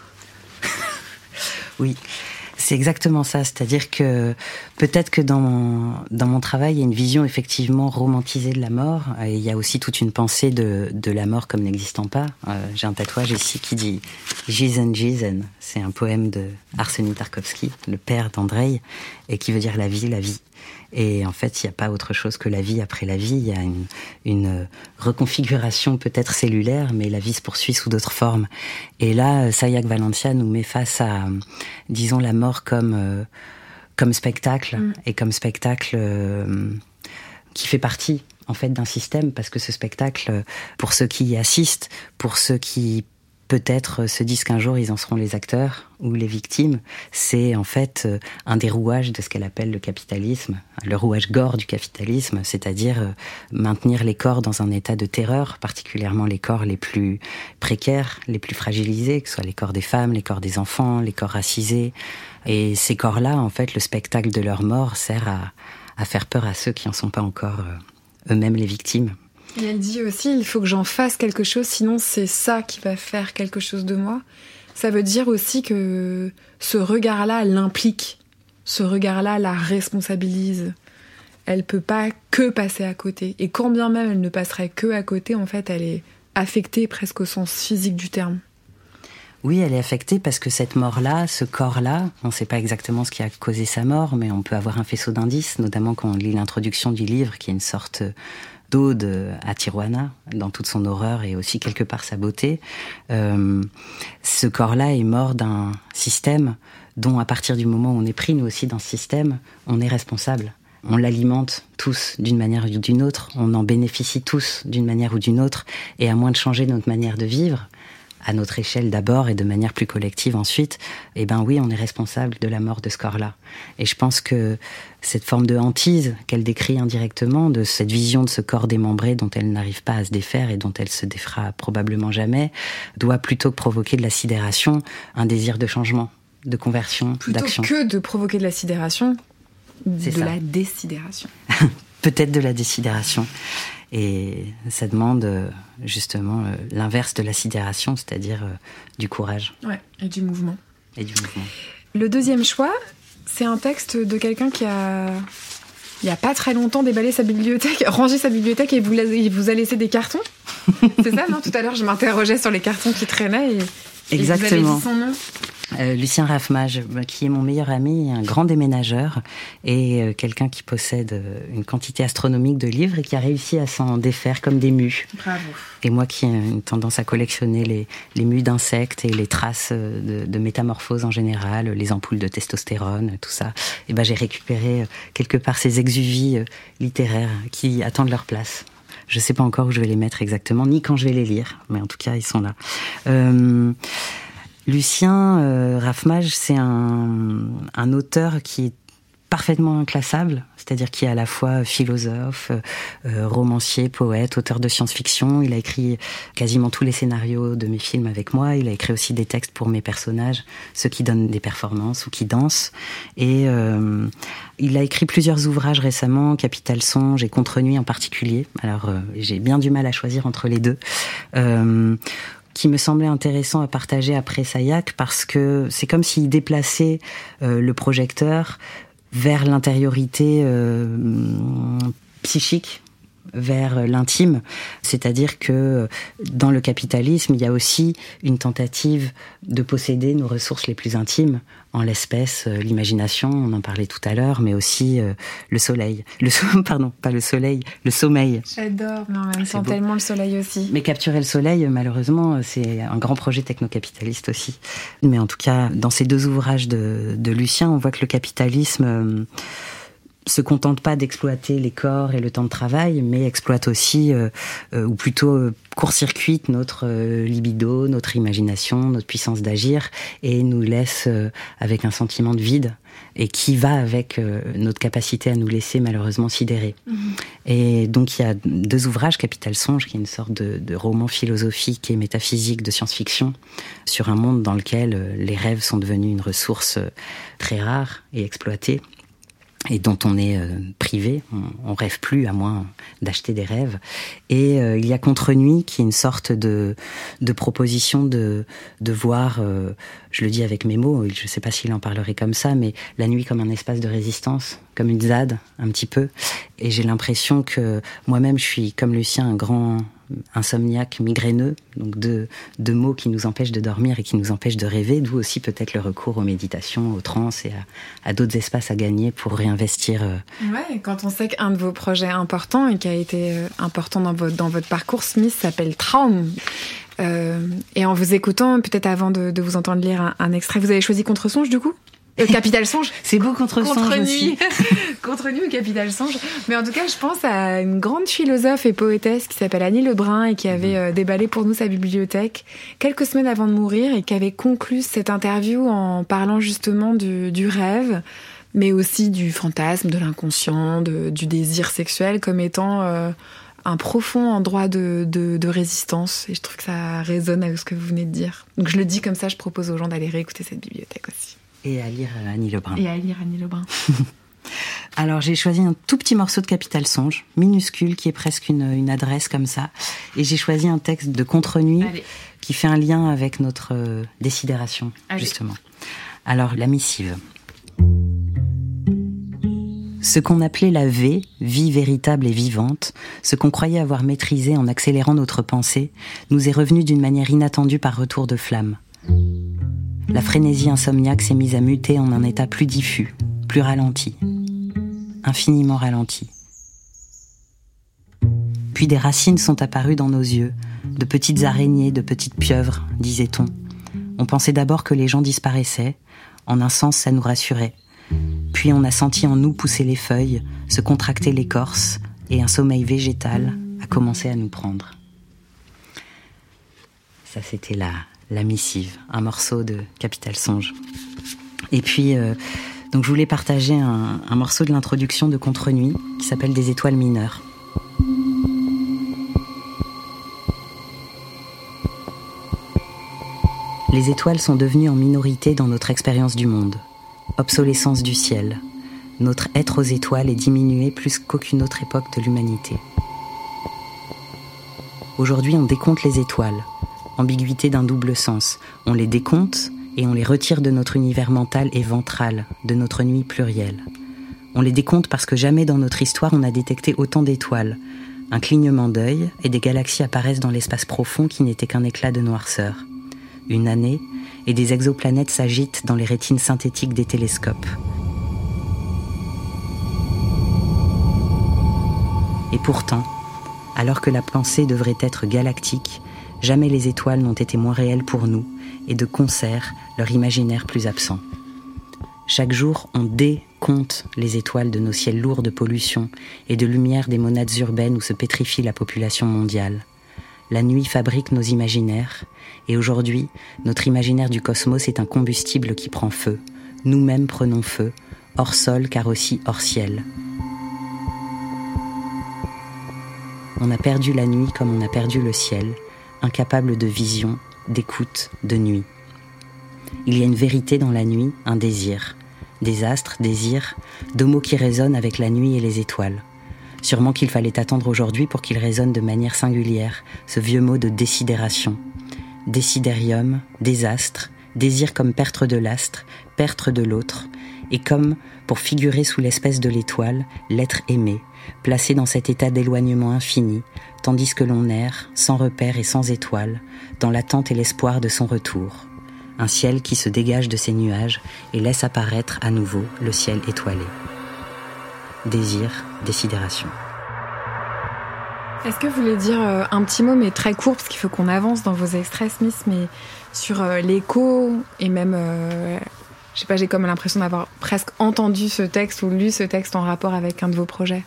D: Oui, c'est exactement ça. C'est-à-dire que peut-être que dans mon, dans mon travail, il y a une vision effectivement romantisée de la mort. Et il y a aussi toute une pensée de, de la mort comme n'existant pas. Euh, j'ai un tatouage ici qui dit « Jizen, Jizen ». C'est un poème de Arseny Tarkovsky, le père d'Andreï, et qui veut dire la vie, la vie. Et en fait, il n'y a pas autre chose que la vie après la vie. Il y a une, une reconfiguration peut-être cellulaire, mais la vie se poursuit sous d'autres formes. Et là, Sayak Valencia nous met face à, disons, la mort comme, euh, comme spectacle, mmh. et comme spectacle euh, qui fait partie, en fait, d'un système, parce que ce spectacle, pour ceux qui y assistent, pour ceux qui peut-être se disent qu'un jour ils en seront les acteurs ou les victimes, c'est en fait un des rouages de ce qu'elle appelle le capitalisme, le rouage gore du capitalisme, c'est-à-dire maintenir les corps dans un état de terreur, particulièrement les corps les plus précaires, les plus fragilisés, que ce soit les corps des femmes, les corps des enfants, les corps racisés. Et ces corps-là, en fait, le spectacle de leur mort sert à, à faire peur à ceux qui n'en sont pas encore eux-mêmes les victimes.
C: Et elle dit aussi, il faut que j'en fasse quelque chose, sinon c'est ça qui va faire quelque chose de moi. Ça veut dire aussi que ce regard-là l'implique. Ce regard-là la responsabilise. Elle peut pas que passer à côté. Et quand bien même elle ne passerait que à côté, en fait, elle est affectée presque au sens physique du terme.
D: Oui, elle est affectée parce que cette mort-là, ce corps-là, on ne sait pas exactement ce qui a causé sa mort, mais on peut avoir un faisceau d'indices, notamment quand on lit l'introduction du livre, qui est une sorte d'ode à Tijuana, dans toute son horreur et aussi quelque part sa beauté. Euh, ce corps-là est mort d'un système dont, à partir du moment où on est pris, nous aussi, dans ce système, on est responsable. on l'alimente tous d'une manière ou d'une autre, on en bénéficie tous d'une manière ou d'une autre, et à moins de changer notre manière de vivre, à notre échelle d'abord et de manière plus collective ensuite, eh ben oui, on est responsable de la mort de ce corps-là. Et je pense que cette forme de hantise qu'elle décrit indirectement, de cette vision de ce corps démembré dont elle n'arrive pas à se défaire et dont elle se défera probablement jamais, doit plutôt que provoquer de la sidération, un désir de changement, de conversion,
C: plutôt
D: d'action.
C: Plutôt que de provoquer de la sidération,
D: C'est
C: de
D: ça.
C: la désidération.
D: Peut-être de la désidération. Et ça demande justement l'inverse de la sidération, c'est-à-dire du courage.
C: Ouais, et du mouvement.
D: Et du mouvement.
C: Le deuxième choix, c'est un texte de quelqu'un qui a, il n'y a pas très longtemps, déballé sa bibliothèque, rangé sa bibliothèque et vous, la, il vous a laissé des cartons. C'est ça, non? Tout à l'heure, je m'interrogeais sur les cartons qui traînaient et,
D: Exactement.
C: et vous avez dit son nom.
D: Euh, Lucien Raffmage, qui est mon meilleur ami, un grand déménageur et euh, quelqu'un qui possède euh, une quantité astronomique de livres et qui a réussi à s'en défaire comme des mues.
C: Bravo.
D: Et moi qui ai une tendance à collectionner les, les mues d'insectes et les traces de, de métamorphose en général, les ampoules de testostérone, tout ça, et ben j'ai récupéré euh, quelque part ces exuvies euh, littéraires qui attendent leur place. Je sais pas encore où je vais les mettre exactement, ni quand je vais les lire, mais en tout cas, ils sont là. Euh, Lucien euh, Raffmage, c'est un, un auteur qui est parfaitement inclassable, c'est-à-dire qui est à la fois philosophe, euh, romancier, poète, auteur de science-fiction. Il a écrit quasiment tous les scénarios de mes films avec moi. Il a écrit aussi des textes pour mes personnages, ceux qui donnent des performances ou qui dansent. Et euh, il a écrit plusieurs ouvrages récemment, Capital Songe et Contre Nuit en particulier. Alors, euh, j'ai bien du mal à choisir entre les deux. Euh, qui me semblait intéressant à partager après Sailhac, parce que c'est comme s'il déplaçait euh, le projecteur vers l'intériorité euh, psychique, vers l'intime. C'est-à-dire que dans le capitalisme, il y a aussi une tentative de posséder nos ressources les plus intimes, en l'espèce euh, l'imagination, on en parlait tout à l'heure, mais aussi euh, le soleil. Le so- pardon, pas le soleil, le sommeil.
C: J'adore, mais en même
D: C'est
C: temps
D: beau.
C: tellement le soleil aussi.
D: Mais capturer le soleil, malheureusement, c'est un grand projet technocapitaliste aussi. Mais en tout cas, dans ces deux ouvrages de, de Lucien, on voit que le capitalisme euh, se contente pas d'exploiter les corps et le temps de travail, mais exploite aussi, euh, euh, ou plutôt euh, court-circuite notre euh, libido, notre imagination, notre puissance d'agir, et nous laisse euh, avec un sentiment de vide, et qui va avec euh, notre capacité à nous laisser malheureusement sidérer. Mmh. Et donc il y a deux ouvrages, Capital Songe, qui est une sorte de, de roman philosophique et métaphysique de science-fiction, sur un monde dans lequel euh, les rêves sont devenus une ressource euh, très rare et exploitée, et dont on est euh, privé, on, on rêve plus à moins d'acheter des rêves. Et euh, il y a Contre Nuit, qui est une sorte de, de proposition de, de voir, euh, je le dis avec mes mots, je sais pas s'il en parlerait comme ça, mais la nuit comme un espace de résistance, comme une ZAD, un petit peu. Et j'ai l'impression que moi-même, je suis, comme Lucien, un grand insomniaque migraineux, donc deux, deux mots qui nous empêchent de dormir et qui nous empêchent de rêver, d'où aussi peut-être le recours aux méditations, aux trans et à, à d'autres espaces à gagner pour réinvestir. Euh...
C: Ouais, quand on sait qu'un de vos projets importants et qui a été important dans votre, dans votre parcours, Smith, s'appelle Traum. Euh, et en vous écoutant, peut-être avant de, de vous entendre lire un, un extrait, vous avez choisi Contre Songe du coup ? Euh, Capital Songe.
D: C'est beau Contre Songe
C: Contre
D: aussi.
C: Nuit. Contre Nuit ou Capital Songe. Mais en tout cas, je pense à une grande philosophe et poétesse qui s'appelle Annie Lebrun et qui avait euh, déballé pour nous sa bibliothèque quelques semaines avant de mourir et qui avait conclu cette interview en parlant justement du, du rêve, mais aussi du fantasme, de l'inconscient, de, du désir sexuel comme étant euh, un profond endroit de, de, de résistance. Et je trouve que ça résonne avec ce que vous venez de dire. Donc je le dis comme ça, je propose aux gens d'aller réécouter cette bibliothèque aussi.
D: Et à lire Annie Lebrun.
C: Et à lire Annie Lebrun.
D: Alors j'ai choisi un tout petit morceau de Capital Songe, minuscule, qui est presque une, une adresse comme ça. Et j'ai choisi un texte de Contre Nuit Allez. Qui fait un lien avec notre euh, désidération, Allez. Justement. Alors la missive. Ce qu'on appelait la V, vie véritable et vivante, ce qu'on croyait avoir maîtrisé en accélérant notre pensée, nous est revenu d'une manière inattendue par retour de flamme. La frénésie insomniaque s'est mise à muter en un état plus diffus, plus ralenti, infiniment ralenti. Puis des racines sont apparues dans nos yeux, de petites araignées, de petites pieuvres, disait-on. On pensait d'abord que les gens disparaissaient, en un sens ça nous rassurait. Puis puis on a senti en nous pousser les feuilles, se contracter l'écorce, et un sommeil végétal a commencé à nous prendre. Ça, c'était la, la missive, un morceau de Capital Songe. Et puis, euh, donc je voulais partager un, un morceau de l'introduction de Contre-Nuit qui s'appelle Des étoiles mineures. Les étoiles sont devenues en minorité dans notre expérience du monde. Obsolescence du ciel. Notre être aux étoiles est diminué plus qu'aucune autre époque de l'humanité. Aujourd'hui, on décompte les étoiles. Ambiguïté d'un double sens. On les décompte et on les retire de notre univers mental et ventral, de notre nuit plurielle. On les décompte parce que jamais dans notre histoire on a détecté autant d'étoiles. Un clignement d'œil et des galaxies apparaissent dans l'espace profond qui n'était qu'un éclat de noirceur. Une année, et des exoplanètes s'agitent dans les rétines synthétiques des télescopes. Et pourtant, alors que la pensée devrait être galactique, jamais les étoiles n'ont été moins réelles pour nous, et de concert, leur imaginaire plus absent. Chaque jour, on décompte les étoiles de nos ciels lourds de pollution et de lumière des monades urbaines où se pétrifie la population mondiale. La nuit fabrique nos imaginaires, et aujourd'hui, notre imaginaire du cosmos est un combustible qui prend feu. Nous-mêmes prenons feu, hors sol car aussi hors ciel. On a perdu la nuit comme on a perdu le ciel, incapable de vision, d'écoute, de nuit. Il y a une vérité dans la nuit, un désir. Des astres, désirs, deux mots qui résonnent avec la nuit et les étoiles. Sûrement qu'il fallait attendre aujourd'hui pour qu'il résonne de manière singulière, ce vieux mot de désidération. Décidérium, désastre, désir comme perdre de l'astre, perdre de l'autre, et comme, pour figurer sous l'espèce de l'étoile, l'être aimé, placé dans cet état d'éloignement infini, tandis que l'on erre, sans repère et sans étoile, dans l'attente et l'espoir de son retour. Un ciel qui se dégage de ses nuages et laisse apparaître à nouveau le ciel étoilé. Désir, désidération.
C: Est-ce que vous voulez dire euh, un petit mot, mais très court, parce qu'il faut qu'on avance dans vos extraits, Smith, mais sur euh, l'écho et même, euh, je sais pas, j'ai comme l'impression d'avoir presque entendu ce texte ou lu ce texte en rapport avec un de vos projets.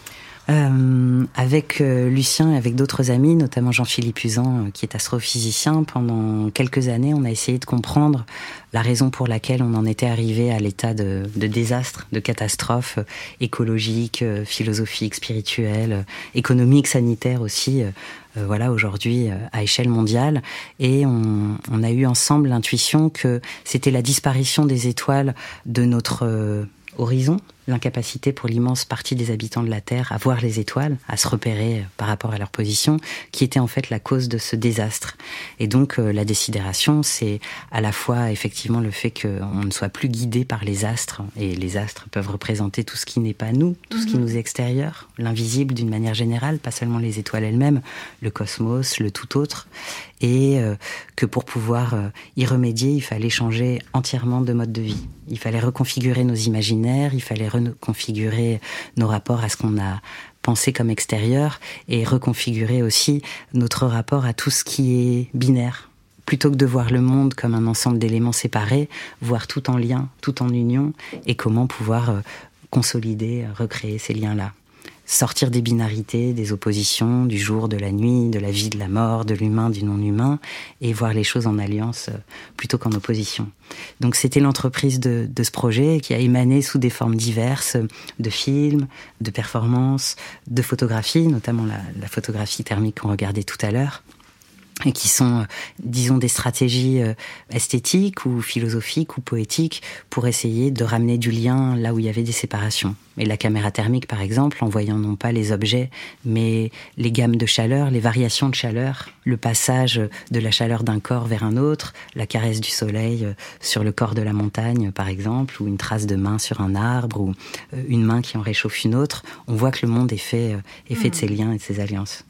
D: Euh, avec euh, Lucien et avec d'autres amis, notamment Jean-Philippe Usan, euh, qui est astrophysicien, pendant quelques années, on a essayé de comprendre la raison pour laquelle on en était arrivé à l'état de, de désastre, de catastrophe euh, écologique, euh, philosophique, spirituelle, euh, économique, sanitaire aussi, euh, euh, voilà, aujourd'hui euh, à échelle mondiale. Et on, on a eu ensemble l'intuition que c'était la disparition des étoiles de notre euh, horizon, l'incapacité pour l'immense partie des habitants de la Terre à voir les étoiles, à se repérer par rapport à leur position, qui était en fait la cause de ce désastre. Et donc euh, la désidération, c'est à la fois effectivement le fait qu'on ne soit plus guidé par les astres, et les astres peuvent représenter tout ce qui n'est pas nous, tout mm-hmm. ce qui nous est extérieur, l'invisible d'une manière générale, pas seulement les étoiles elles-mêmes, le cosmos, le tout autre, et euh, que pour pouvoir euh, y remédier, il fallait changer entièrement de mode de vie. Il fallait reconfigurer nos imaginaires, il fallait reconfigurer nos rapports à ce qu'on a pensé comme extérieur et reconfigurer aussi notre rapport à tout ce qui est binaire. Plutôt que de voir le monde comme un ensemble d'éléments séparés, voir tout en lien, tout en union, et comment pouvoir consolider, recréer ces liens-là. Sortir des binarités, des oppositions, du jour, de la nuit, de la vie, de la mort, de l'humain, du non-humain, et voir les choses en alliance plutôt qu'en opposition. Donc c'était l'entreprise de, de ce projet qui a émané sous des formes diverses, de films, de performances, de photographies, notamment la, la photographie thermique qu'on regardait tout à l'heure, et qui sont, disons, des stratégies esthétiques ou philosophiques ou poétiques pour essayer de ramener du lien là où il y avait des séparations. Et la caméra thermique, par exemple, en voyant non pas les objets, mais les gammes de chaleur, les variations de chaleur, le passage de la chaleur d'un corps vers un autre, la caresse du soleil sur le corps de la montagne, par exemple, ou une trace de main sur un arbre, ou une main qui en réchauffe une autre, on voit que le monde est fait, est fait de ces liens et de ces alliances.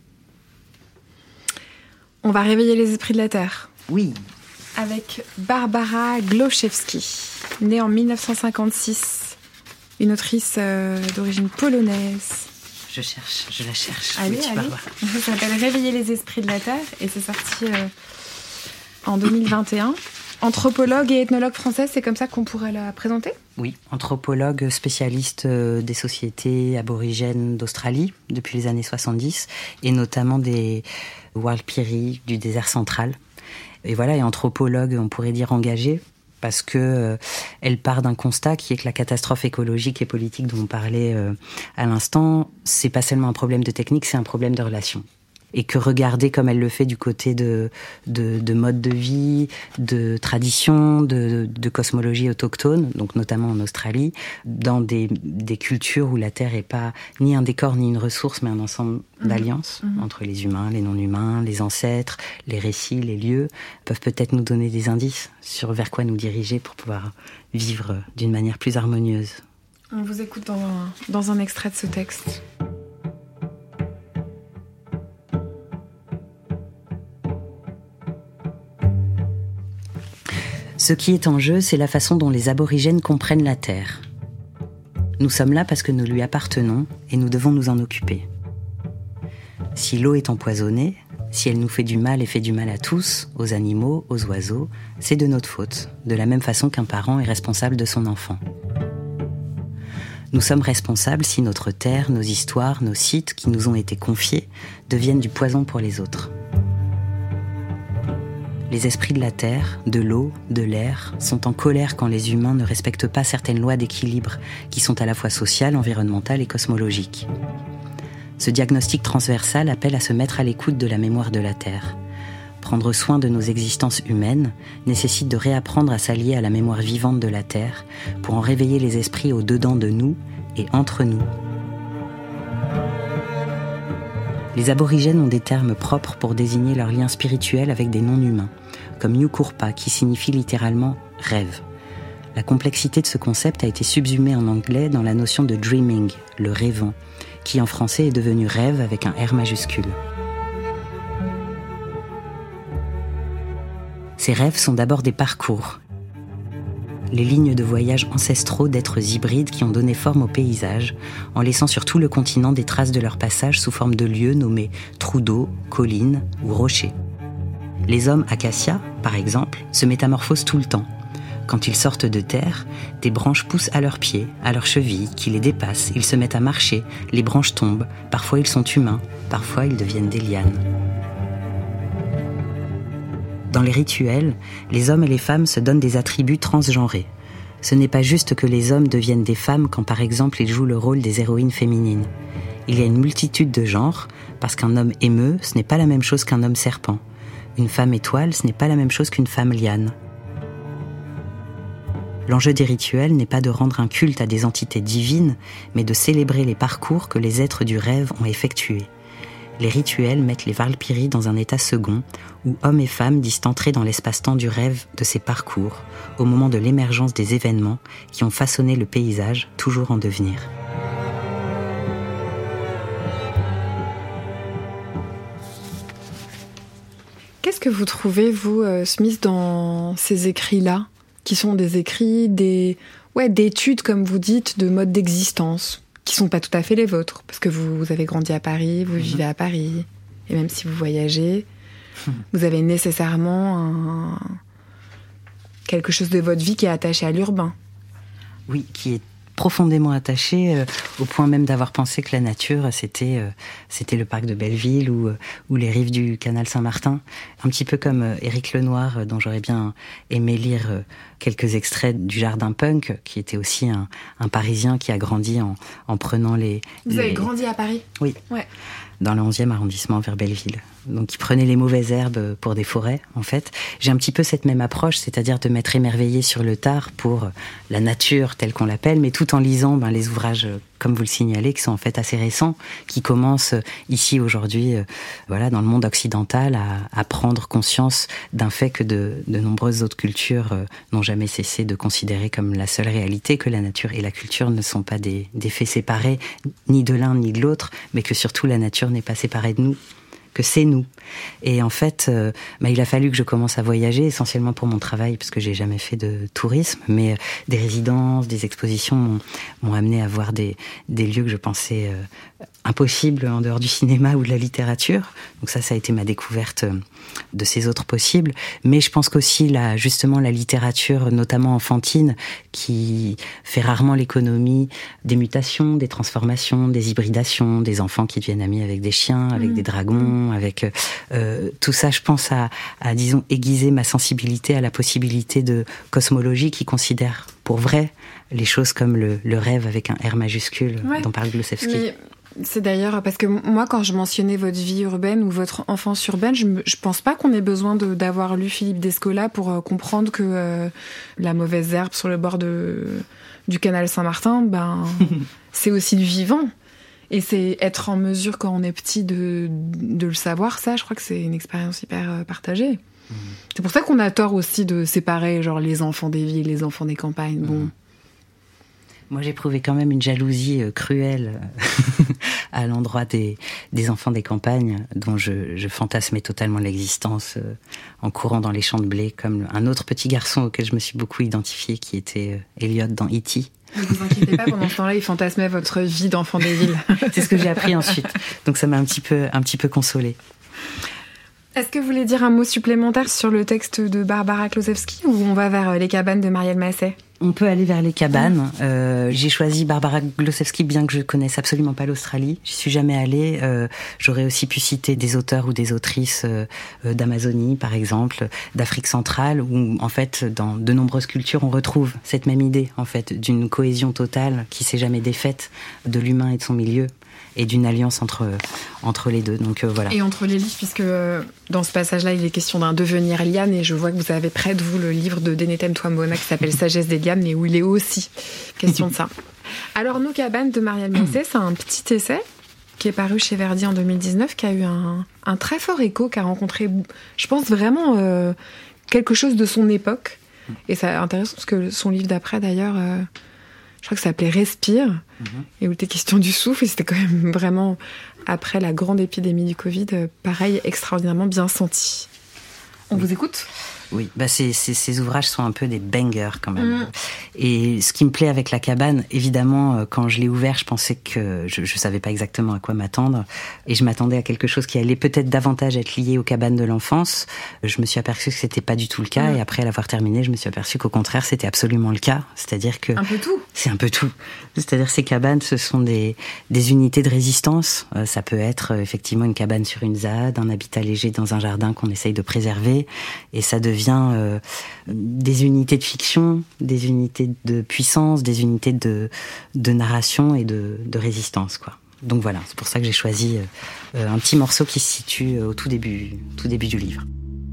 C: On va réveiller les esprits de la Terre.
D: Oui.
C: Avec Barbara Głoszewski, née en dix-neuf cent cinquante-six, une autrice euh, d'origine polonaise.
D: Je cherche, je la cherche.
C: Allez,
D: oui,
C: allez. Ça s'appelle Réveiller les esprits de la Terre et c'est sorti euh, en deux mille vingt et un. Anthropologue et ethnologue française, c'est comme ça qu'on pourrait la présenter ?
D: Oui, anthropologue spécialiste des sociétés aborigènes d'Australie depuis les années soixante-dix, et notamment des Warlpiri du désert central. Et voilà, et anthropologue, on pourrait dire engagée, parce que euh, elle part d'un constat qui est que la catastrophe écologique et politique dont on parlait euh, à l'instant, c'est pas seulement un problème de technique, c'est un problème de relation. Et que regarder comme elle le fait du côté de, de, de mode de vie, de tradition, de, de cosmologie autochtone, donc notamment en Australie, dans des, des cultures où la Terre est pas ni un décor ni une ressource, mais un ensemble mmh. d'alliances mmh. entre les humains, les non-humains, les ancêtres, les récits, les lieux, peuvent peut-être nous donner des indices sur vers quoi nous diriger pour pouvoir vivre d'une manière plus harmonieuse.
C: On vous écoute dans, dans un extrait de ce texte.
D: Ce qui est en jeu, c'est la façon dont les aborigènes comprennent la Terre. Nous sommes là parce que nous lui appartenons et nous devons nous en occuper. Si l'eau est empoisonnée, si elle nous fait du mal et fait du mal à tous, aux animaux, aux oiseaux, c'est de notre faute, de la même façon qu'un parent est responsable de son enfant. Nous sommes responsables si notre terre, nos histoires, nos sites qui nous ont été confiés deviennent du poison pour les autres. Les esprits de la terre, de l'eau, de l'air sont en colère quand les humains ne respectent pas certaines lois d'équilibre qui sont à la fois sociales, environnementales et cosmologiques. Ce diagnostic transversal appelle à se mettre à l'écoute de la mémoire de la terre. Prendre soin de nos existences humaines nécessite de réapprendre à s'allier à la mémoire vivante de la terre pour en réveiller les esprits au-dedans de nous et entre nous. Les aborigènes ont des termes propres pour désigner leurs liens spirituels avec des non-humains, comme Nyukurpa, qui signifie littéralement « rêve ». La complexité de ce concept a été subsumée en anglais dans la notion de « dreaming », le rêvant, qui en français est devenu « rêve » avec un R majuscule. Ces rêves sont d'abord des parcours, les lignes de voyage ancestraux d'êtres hybrides qui ont donné forme au paysage, en laissant sur tout le continent des traces de leur passage sous forme de lieux nommés trous d'eau, collines ou rochers. Les hommes acacias, par exemple, se métamorphosent tout le temps. Quand ils sortent de terre, des branches poussent à leurs pieds, à leurs chevilles, qui les dépassent, ils se mettent à marcher, les branches tombent, parfois ils sont humains, parfois ils deviennent des lianes. Dans les rituels, les hommes et les femmes se donnent des attributs transgenrés. Ce n'est pas juste que les hommes deviennent des femmes quand par exemple ils jouent le rôle des héroïnes féminines. Il y a une multitude de genres, parce qu'un homme émeu, ce n'est pas la même chose qu'un homme serpent. Une femme étoile, ce n'est pas la même chose qu'une femme liane. L'enjeu des rituels n'est pas de rendre un culte à des entités divines, mais de célébrer les parcours que les êtres du rêve ont effectués. Les rituels mettent les Warlpiri dans un état second, où hommes et femmes disent entrer dans l'espace-temps du rêve de ces parcours, au moment de l'émergence des événements qui ont façonné le paysage, toujours en devenir.
C: Qu'est-ce que vous trouvez, vous, Smith, dans ces écrits-là, qui sont des écrits, des, ouais, d'études, comme vous dites, de mode d'existence, qui sont pas tout à fait les vôtres, parce que vous, vous avez grandi à Paris, vous mmh. vivez à Paris, et même si vous voyagez, mmh. vous avez nécessairement un... quelque chose de votre vie qui est attaché à l'urbain.
D: Oui, qui est profondément attaché euh, au point même d'avoir pensé que la nature, c'était, euh, c'était le parc de Belleville ou, euh, ou les rives du canal Saint-Martin. Un petit peu comme euh, Éric Lenoir, euh, dont j'aurais bien aimé lire euh, quelques extraits du Jardin Punk, qui était aussi un, un Parisien qui a grandi en, en prenant les...
C: Vous
D: les...
C: avez grandi à Paris ?
D: Oui,
C: ouais.
D: Dans le onzième arrondissement vers Belleville. Donc, il prenait les mauvaises herbes pour des forêts, en fait. J'ai un petit peu cette même approche, c'est-à-dire de m'être émerveillée sur le tard pour la nature telle qu'on l'appelle, mais tout en lisant ben, les ouvrages, comme vous le signalez, qui sont en fait assez récents, qui commencent ici, aujourd'hui, euh, voilà, dans le monde occidental, à, à prendre conscience d'un fait que de, de nombreuses autres cultures euh, n'ont jamais cessé de considérer comme la seule réalité, que la nature et la culture ne sont pas des, des faits séparés, ni de l'un ni de l'autre, mais que surtout la nature n'est pas séparée de nous, que c'est nous. Et en fait, euh, bah, il a fallu que je commence à voyager, essentiellement pour mon travail, parce que j'ai jamais fait de tourisme, mais euh, des résidences, des expositions m'ont, m'ont amené à voir des, des lieux que je pensais euh, impossibles en dehors du cinéma ou de la littérature. Donc ça, ça a été ma découverte de ces autres possibles. Mais je pense qu'aussi, là, justement, la littérature, notamment enfantine, qui fait rarement l'économie des mutations, des transformations, des hybridations, des enfants qui deviennent amis avec des chiens, avec mmh. des dragons, avec euh, tout ça, je pense, à, à, disons, aiguiser ma sensibilité à la possibilité de cosmologie qui considère pour vrai les choses comme le, le rêve avec un R majuscule, ouais. dont parle Glosevsky.
C: Mais... C'est d'ailleurs parce que moi, quand je mentionnais votre vie urbaine ou votre enfance urbaine, je, me, je pense pas qu'on ait besoin de, d'avoir lu Philippe Descola pour euh, comprendre que euh, la mauvaise herbe sur le bord de, du canal Saint-Martin, ben, c'est aussi du vivant. Et c'est être en mesure, quand on est petit, de, de le savoir, ça, je crois que c'est une expérience hyper euh, partagée. Mmh. C'est pour ça qu'on a tort aussi de séparer genre les enfants des villes, les enfants des campagnes. Bon.
D: Mmh. Moi, j'éprouvais quand même une jalousie euh, cruelle à l'endroit des, des enfants des campagnes, dont je, je fantasmais totalement l'existence euh, en courant dans les champs de blé, comme un autre petit garçon auquel je me suis beaucoup identifiée, qui était euh, Elliot dans E T
C: Ne vous inquiétez pas, pendant ce temps-là, il fantasmait votre vie d'enfant des villes.
D: C'est ce que j'ai appris ensuite. Donc ça m'a un petit peu, un petit peu consolée.
C: Est-ce que vous voulez dire un mot supplémentaire sur le texte de Barbara Klosewski, ou on va vers Les cabanes de Marielle Massey ?
D: On peut aller vers Les cabanes. Euh, j'ai choisi Barbara Klosewski, bien que je connaisse absolument pas l'Australie. J'y suis jamais allée. Euh, j'aurais aussi pu citer des auteurs ou des autrices euh, d'Amazonie, par exemple, d'Afrique centrale, où en fait, dans de nombreuses cultures, on retrouve cette même idée, en fait, d'une cohésion totale qui s'est jamais défaite de l'humain et de son milieu, et d'une alliance entre, entre les deux. Donc, euh, voilà.
C: Et entre les livres, puisque euh, dans ce passage-là, il est question d'un devenir liane, et je vois que vous avez près de vous le livre de Denetem Twambona qui s'appelle Sagesse des lianes, mais où il est aussi question de ça. Alors, Nos cabanes de Marielle Massey, c'est un petit essai qui est paru chez Verdi en deux mille dix-neuf, qui a eu un, un très fort écho, qui a rencontré, je pense, vraiment euh, quelque chose de son époque. Et c'est intéressant parce que son livre d'après, d'ailleurs... Euh, je crois que ça s'appelait Respire, mmh. et où il était question du souffle, et c'était quand même vraiment, après la grande épidémie du Covid, pareil, extraordinairement bien senti. On oui. vous écoute ?
D: Oui, bah c'est, c'est, ces ouvrages sont un peu des bangers quand même. Mmh. Et ce qui me plaît avec La cabane, évidemment, quand je l'ai ouvert, je pensais que je, je savais pas exactement à quoi m'attendre, et je m'attendais à quelque chose qui allait peut-être davantage être lié aux cabanes de l'enfance. Je me suis aperçue que c'était pas du tout le cas, mmh. et après l'avoir terminé, je me suis aperçue qu'au contraire, c'était absolument le cas. C'est-à-dire que
C: un peu tout.
D: C'est un peu tout. C'est-à-dire ces cabanes, ce sont des des unités de résistance. Euh, ça peut être euh, effectivement une cabane sur une ZAD, un habitat léger dans un jardin qu'on essaye de préserver, et ça devient vient euh, des unités de fiction, des unités de puissance, des unités de, de narration et de, de résistance, quoi. Donc voilà, c'est pour ça que j'ai choisi euh, un petit morceau qui se situe au tout début, tout début du livre.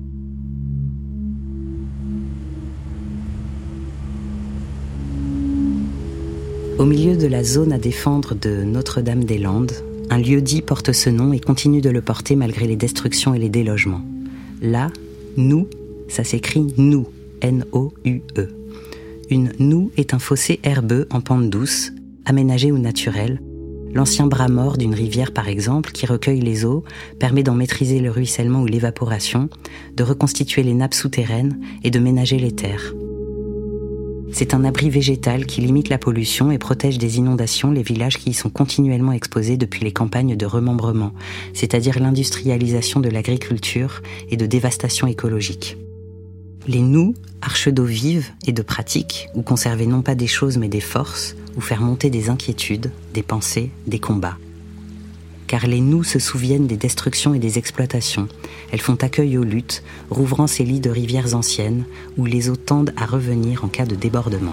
D: Au milieu de la zone à défendre de Notre-Dame-des-Landes, un lieu-dit porte ce nom et continue de le porter malgré les destructions et les délogements. Là, nous, ça s'écrit nous, N O U E. Une noue est un fossé herbeux en pente douce, aménagé ou naturel. L'ancien bras mort d'une rivière, par exemple, qui recueille les eaux, permet d'en maîtriser le ruissellement ou l'évaporation, de reconstituer les nappes souterraines et de ménager les terres. C'est un abri végétal qui limite la pollution et protège des inondations les villages qui y sont continuellement exposés depuis les campagnes de remembrement, c'est-à-dire l'industrialisation de l'agriculture et de dévastation écologique. Les noues, arches d'eau vives et de pratique, où conserver non pas des choses mais des forces, où faire monter des inquiétudes, des pensées, des combats. Car les noues se souviennent des destructions et des exploitations. Elles font accueil aux luttes, rouvrant ces lits de rivières anciennes, où les eaux tendent à revenir en cas de débordement.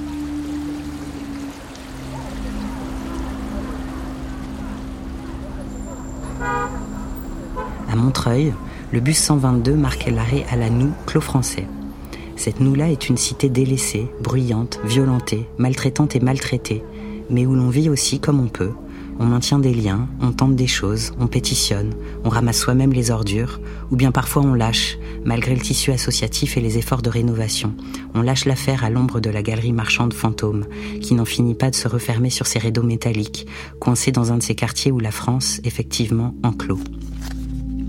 D: À Montreuil, le bus cent vingt-deux marque l'arrêt à la noue Clos-Français. Cette noue-là est une cité délaissée, bruyante, violentée, maltraitante et maltraitée, mais où l'on vit aussi comme on peut. On maintient des liens, on tente des choses, on pétitionne, on ramasse soi-même les ordures, ou bien parfois on lâche, malgré le tissu associatif et les efforts de rénovation. On lâche l'affaire à l'ombre de la galerie marchande fantôme, qui n'en finit pas de se refermer sur ses rideaux métalliques, coincée dans un de ces quartiers où la France, effectivement, enclôt.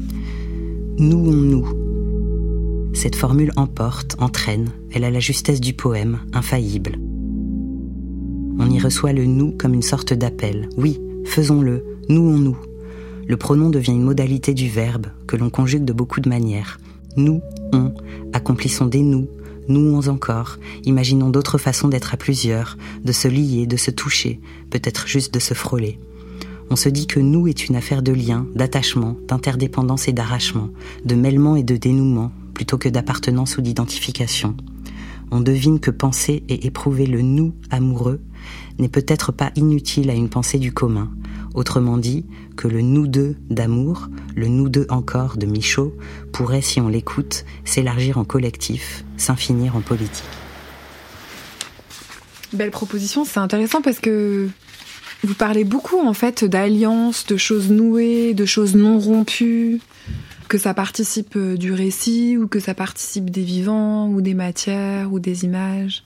D: Nouons-nous. Cette formule emporte, entraîne, elle a la justesse du poème, infaillible. On y reçoit le « nous » comme une sorte d'appel. Oui, faisons-le, nouons-nous. Le pronom devient une modalité du verbe que l'on conjugue de beaucoup de manières. Nous, on, accomplissons des nous, nouons encore, imaginons d'autres façons d'être à plusieurs, de se lier, de se toucher, peut-être juste de se frôler. On se dit que nous est une affaire de lien, d'attachement, d'interdépendance et d'arrachement, de mêlement et de dénouement, plutôt que d'appartenance ou d'identification. On devine que penser et éprouver le nous amoureux n'est peut-être pas inutile à une pensée du commun. Autrement dit, que le nous deux d'amour, le nous deux encore de Michaud, pourrait, si on l'écoute, s'élargir en collectif, s'infinir en politique.
C: Belle proposition, c'est intéressant parce que vous parlez beaucoup en fait d'alliances, de choses nouées, de choses non rompues, que ça participe du récit ou que ça participe des vivants ou des matières ou des images.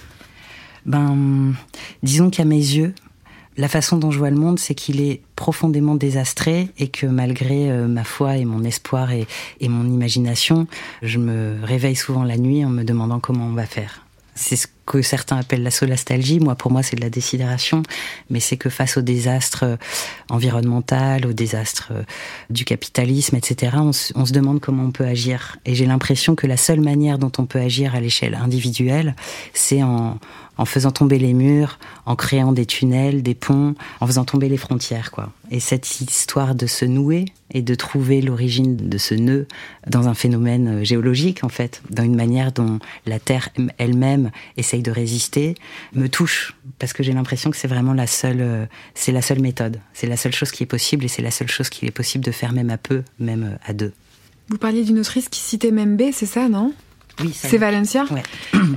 D: Ben, disons qu'à mes yeux, la façon dont je vois le monde, c'est qu'il est profondément désastré et que malgré euh, ma foi et mon espoir et, et mon imagination, je me réveille souvent la nuit en me demandant comment on va faire. C'est ce que certains appellent la solastalgie. Moi, pour moi, c'est de la désidération. Mais c'est que face au désastre environnemental, au désastre du capitalisme, et cetera, on se, on se demande comment on peut agir. Et j'ai l'impression que la seule manière dont on peut agir à l'échelle individuelle, c'est en, en faisant tomber les murs, en créant des tunnels, des ponts, en faisant tomber les frontières, quoi. Et cette histoire de se nouer et de trouver l'origine de ce nœud dans un phénomène géologique, en fait, dans une manière dont la Terre elle-même essaye de résister, me touche. Parce que j'ai l'impression que c'est vraiment la seule, c'est la seule méthode. C'est la seule chose qui est possible et c'est la seule chose qu'il est possible de faire même à peu, même à deux.
C: Vous parliez d'une autrice qui citait Membe, c'est ça, non ?
D: Oui, ça
C: c'est Valencia,
D: ouais.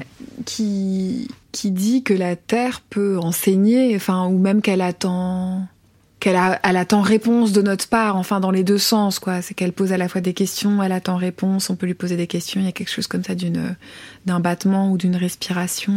C: qui, qui dit que la Terre peut enseigner, enfin, ou même qu'elle attend... qu'elle a, elle attend réponse de notre part, enfin dans les deux sens, quoi. C'est qu'elle pose à la fois des questions, elle attend réponse, on peut lui poser des questions, il y a quelque chose comme ça d'une, d'un battement ou d'une respiration.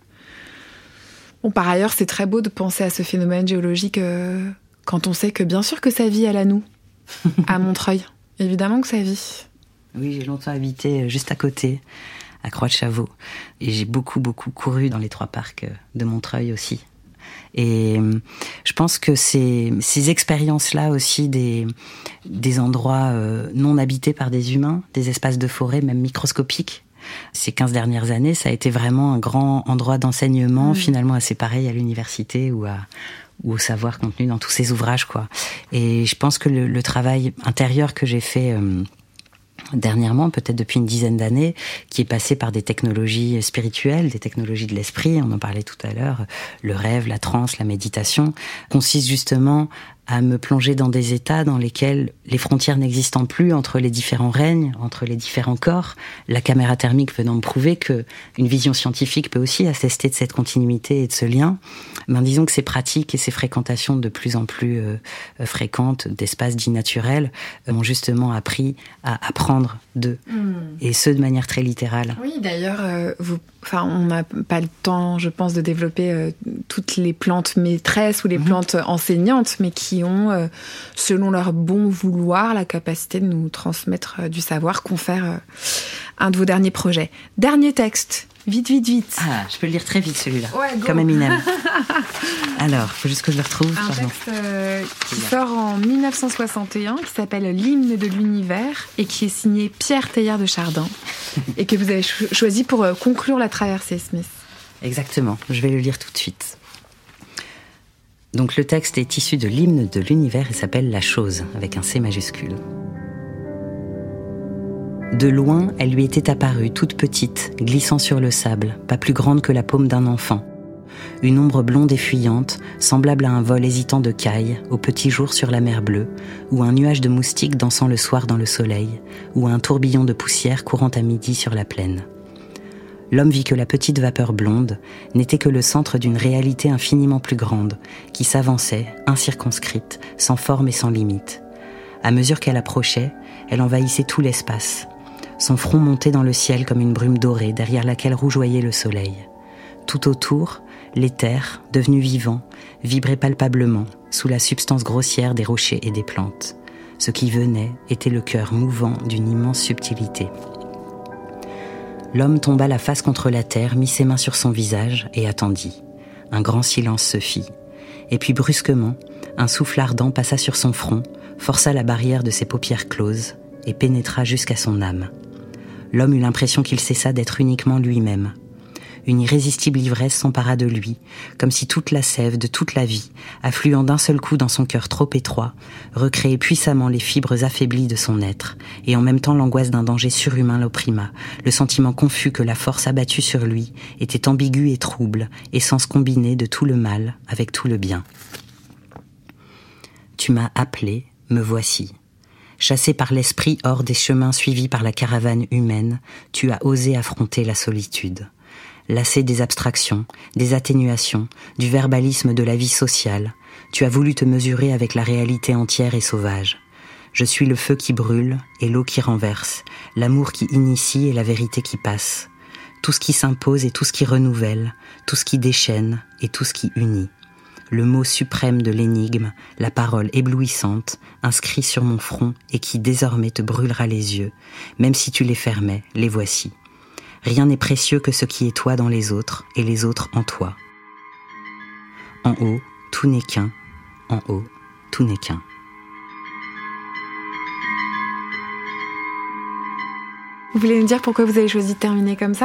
C: Bon, par ailleurs, c'est très beau de penser à ce phénomène géologique euh, quand on sait que bien sûr que ça vit, elle à nous, à Montreuil. Évidemment que ça vit.
D: Oui, j'ai longtemps habité juste à côté, à Croix-de-Chavaux. Et j'ai beaucoup, beaucoup couru dans les trois parcs de Montreuil aussi. Et je pense que ces, ces expériences-là aussi, des, des endroits euh, non habités par des humains, des espaces de forêt, même microscopiques, ces quinze dernières années, ça a été vraiment un grand endroit d'enseignement, mmh. finalement assez pareil à l'université ou, à, ou au savoir contenu dans tous ces ouvrages, quoi. Et je pense que le, le travail intérieur que j'ai fait... Euh, dernièrement, peut-être depuis une dizaine d'années, qui est passé par des technologies spirituelles, des technologies de l'esprit, on en parlait tout à l'heure, le rêve, la transe, la méditation, consiste justement à me plonger dans des états dans lesquels les frontières n'existent plus entre les différents règnes, entre les différents corps, la caméra thermique venant me prouver que une vision scientifique peut aussi attester de cette continuité et de ce lien. Ben, disons que ces pratiques et ces fréquentations de plus en plus euh, fréquentes d'espaces dits naturels euh, m'ont justement appris à apprendre d'eux, mmh. et ce de manière très littérale.
C: Oui, d'ailleurs, euh, vous, enfin, on n'a pas le temps, je pense, de développer euh, toutes les plantes maîtresses ou les mmh. plantes enseignantes, mais qui ont, euh, selon leur bon vouloir, la capacité de nous transmettre euh, du savoir, confère euh, un de vos derniers projets. Dernier texte, vite, vite, vite.
D: Ah, je peux le lire très vite celui-là,
C: ouais,
D: comme Eminem. Alors, faut juste que je le retrouve.
C: Un
D: pardon.
C: texte euh, qui sort en dix-neuf cent soixante et un, qui s'appelle L'hymne de l'univers et qui est signé Pierre Teilhard de Chardin et que vous avez cho- choisi pour euh, conclure la traversée Smith.
D: Exactement, je vais le lire tout de suite. Donc le texte est issu de l'hymne de l'univers et s'appelle La Chose, avec un C majuscule. De loin, elle lui était apparue, toute petite, glissant sur le sable, pas plus grande que la paume d'un enfant. Une ombre blonde et fuyante, semblable à un vol hésitant de cailles, au petit jour sur la mer bleue, ou un nuage de moustiques dansant le soir dans le soleil, ou un tourbillon de poussière courant à midi sur la plaine. L'homme vit que la petite vapeur blonde n'était que le centre d'une réalité infiniment plus grande, qui s'avançait, incirconscrite, sans forme et sans limite. À mesure qu'elle approchait, elle envahissait tout l'espace. Son front montait dans le ciel comme une brume dorée derrière laquelle rougeoyait le soleil. Tout autour, l'éther, devenu vivant, vibrait palpablement sous la substance grossière des rochers et des plantes. Ce qui venait était le cœur mouvant d'une immense subtilité. L'homme tomba la face contre la terre, mit ses mains sur son visage et attendit. Un grand silence se fit. Et puis brusquement, un souffle ardent passa sur son front, força la barrière de ses paupières closes et pénétra jusqu'à son âme. L'homme eut l'impression qu'il cessa d'être uniquement lui-même. Une irrésistible ivresse s'empara de lui, comme si toute la sève de toute la vie, affluant d'un seul coup dans son cœur trop étroit, recréait puissamment les fibres affaiblies de son être, et en même temps l'angoisse d'un danger surhumain l'opprima, le sentiment confus que la force abattue sur lui était ambigu et trouble, essence combinée de tout le mal avec tout le bien. Tu m'as appelé, me voici. Chassé par l'esprit hors des chemins suivis par la caravane humaine, tu as osé affronter la solitude. Lassé des abstractions, des atténuations, du verbalisme de la vie sociale, tu as voulu te mesurer avec la réalité entière et sauvage. Je suis le feu qui brûle et l'eau qui renverse, l'amour qui initie et la vérité qui passe. Tout ce qui s'impose et tout ce qui renouvelle, tout ce qui déchaîne et tout ce qui unit. Le mot suprême de l'énigme, la parole éblouissante, inscrit sur mon front et qui désormais te brûlera les yeux, même si tu les fermais, les voici. Rien n'est précieux que ce qui est toi dans les autres et les autres en toi. En haut, tout n'est qu'un. En haut, tout n'est qu'un.
C: Vous voulez nous dire pourquoi vous avez choisi de terminer comme ça ?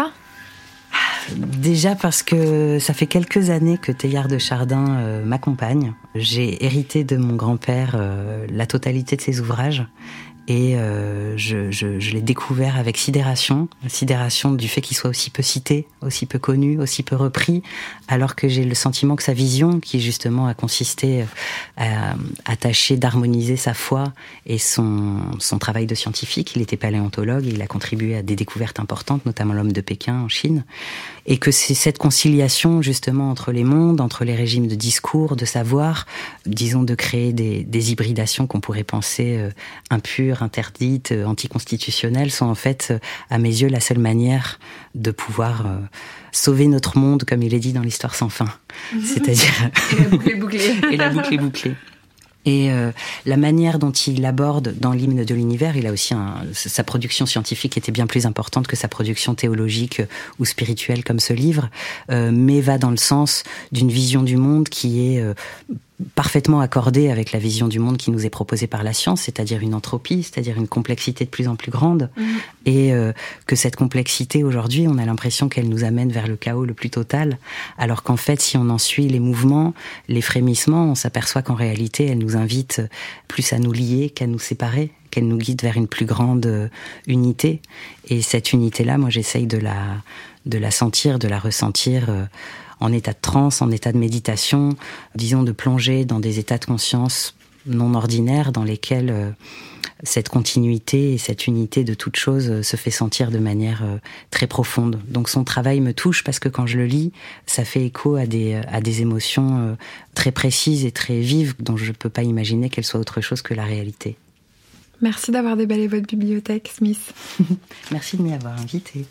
D: Déjà parce que ça fait quelques années que Teilhard de Chardin euh, m'accompagne. J'ai hérité de mon grand-père euh, la totalité de ses ouvrages. Et euh, je, je, je l'ai découvert avec sidération, sidération du fait qu'il soit aussi peu cité, aussi peu connu, aussi peu repris, alors que j'ai le sentiment que sa vision, qui justement a consisté à, à tâcher d'harmoniser sa foi et son, son travail de scientifique, il était paléontologue et il a contribué à des découvertes importantes, notamment l'homme de Pékin en Chine, et que c'est cette conciliation justement entre les mondes, entre les régimes de discours, de savoir, disons de créer des, des hybridations qu'on pourrait penser euh, impures, interdites, anticonstitutionnelles, sont en fait, à mes yeux, la seule manière de pouvoir euh, sauver notre monde, comme il est dit dans l'Histoire sans fin. Mmh. C'est-à-dire...
C: Et la boucle est bouclée.
D: Et la boucle est bouclée. Et euh, la manière dont il aborde dans l'hymne de l'univers, il a aussi un, sa production scientifique était bien plus importante que sa production théologique ou spirituelle comme ce livre, euh, mais va dans le sens d'une vision du monde qui est euh, parfaitement accordée avec la vision du monde qui nous est proposée par la science, c'est-à-dire une entropie, c'est-à-dire une complexité de plus en plus grande, mmh. et euh, que cette complexité aujourd'hui, on a l'impression qu'elle nous amène vers le chaos le plus total, alors qu'en fait, si on en suit les mouvements, les frémissements, on s'aperçoit qu'en réalité, elle nous invite plus à nous lier qu'à nous séparer, qu'elle nous guide vers une plus grande euh, unité. Et cette unité-là, moi, j'essaye de la, de la sentir, de la ressentir euh, en état de transe, en état de méditation, disons de plonger dans des états de conscience non ordinaires dans lesquels euh, cette continuité et cette unité de toute chose euh, se fait sentir de manière euh, très profonde. Donc son travail me touche parce que quand je le lis, ça fait écho à des, à des émotions euh, très précises et très vives dont je ne peux pas imaginer qu'elles soient autre chose que la réalité.
C: Merci d'avoir déballé votre bibliothèque, Smith.
D: Merci de m'y avoir invité.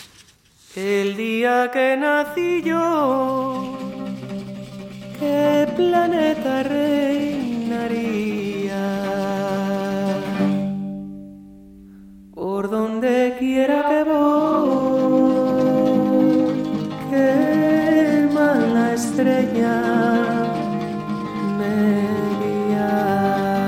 A: El día que nací yo, ¿qué planeta reinaría? Por donde quiera que voy, quema la estrella me guía.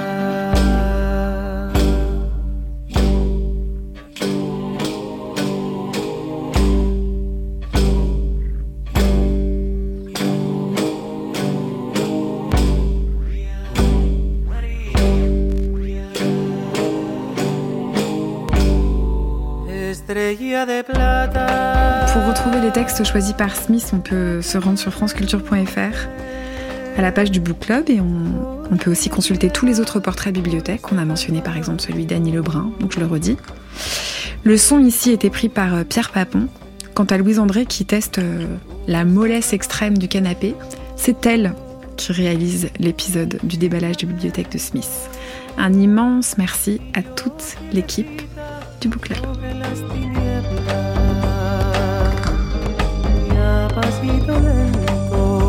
C: Pour retrouver les textes choisis par Smith, on peut se rendre sur franceculture point f r à la page du Book Club et on, on peut aussi consulter tous les autres portraits bibliothèques. On a mentionné par exemple celui d'Annie Lebrun, donc je le redis. Le son ici était pris par Pierre Papon. Quant à Louise André qui teste la mollesse extrême du canapé, c'est elle qui réalise l'épisode du déballage de bibliothèque de Smith. Un immense merci à toute l'équipe du Book Club.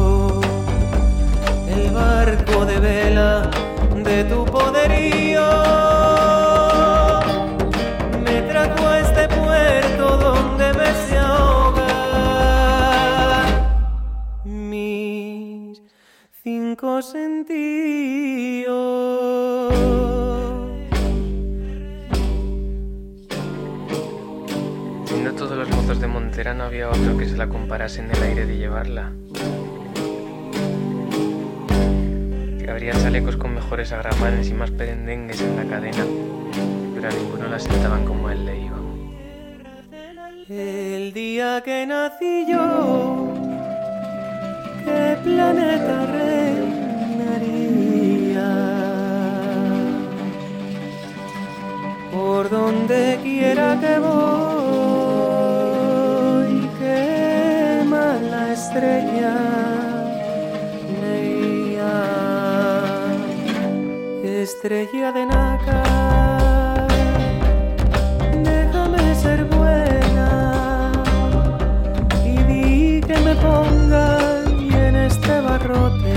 A: El barco de vela de tu poderío. cinco sentidos.
B: Siendo todos los mozos de Montera, no había otro que se la comparase en el aire de llevarla. Que habría chalecos con mejores agramanes y más perendengues en la cadena, pero a ninguno la sentaban como a él le iba.
A: El día que nací yo, ¿qué planeta reinaría? Por donde quiera que voy, quema la estrella me guía. Estrella de nácar, déjame ser buena y di que me ponga y en este barrote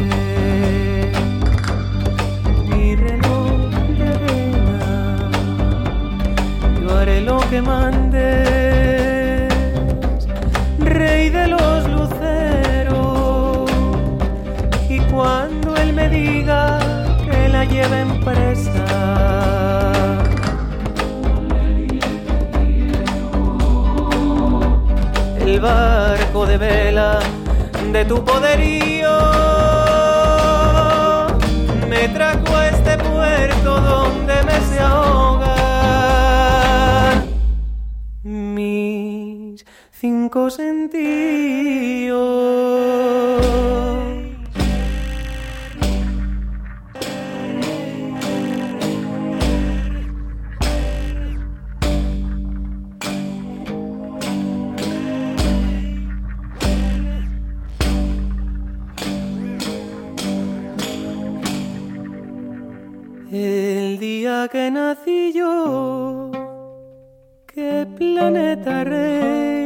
A: mi reloj de arena. Yo haré lo que mandes, rey de los luceros, y cuando él me diga que la lleven presa, el barco de vela de tu poderío me trajo a este puerto donde me se ahogan mis cinco sentidos. El día que nací yo, ¿qué planeta rey?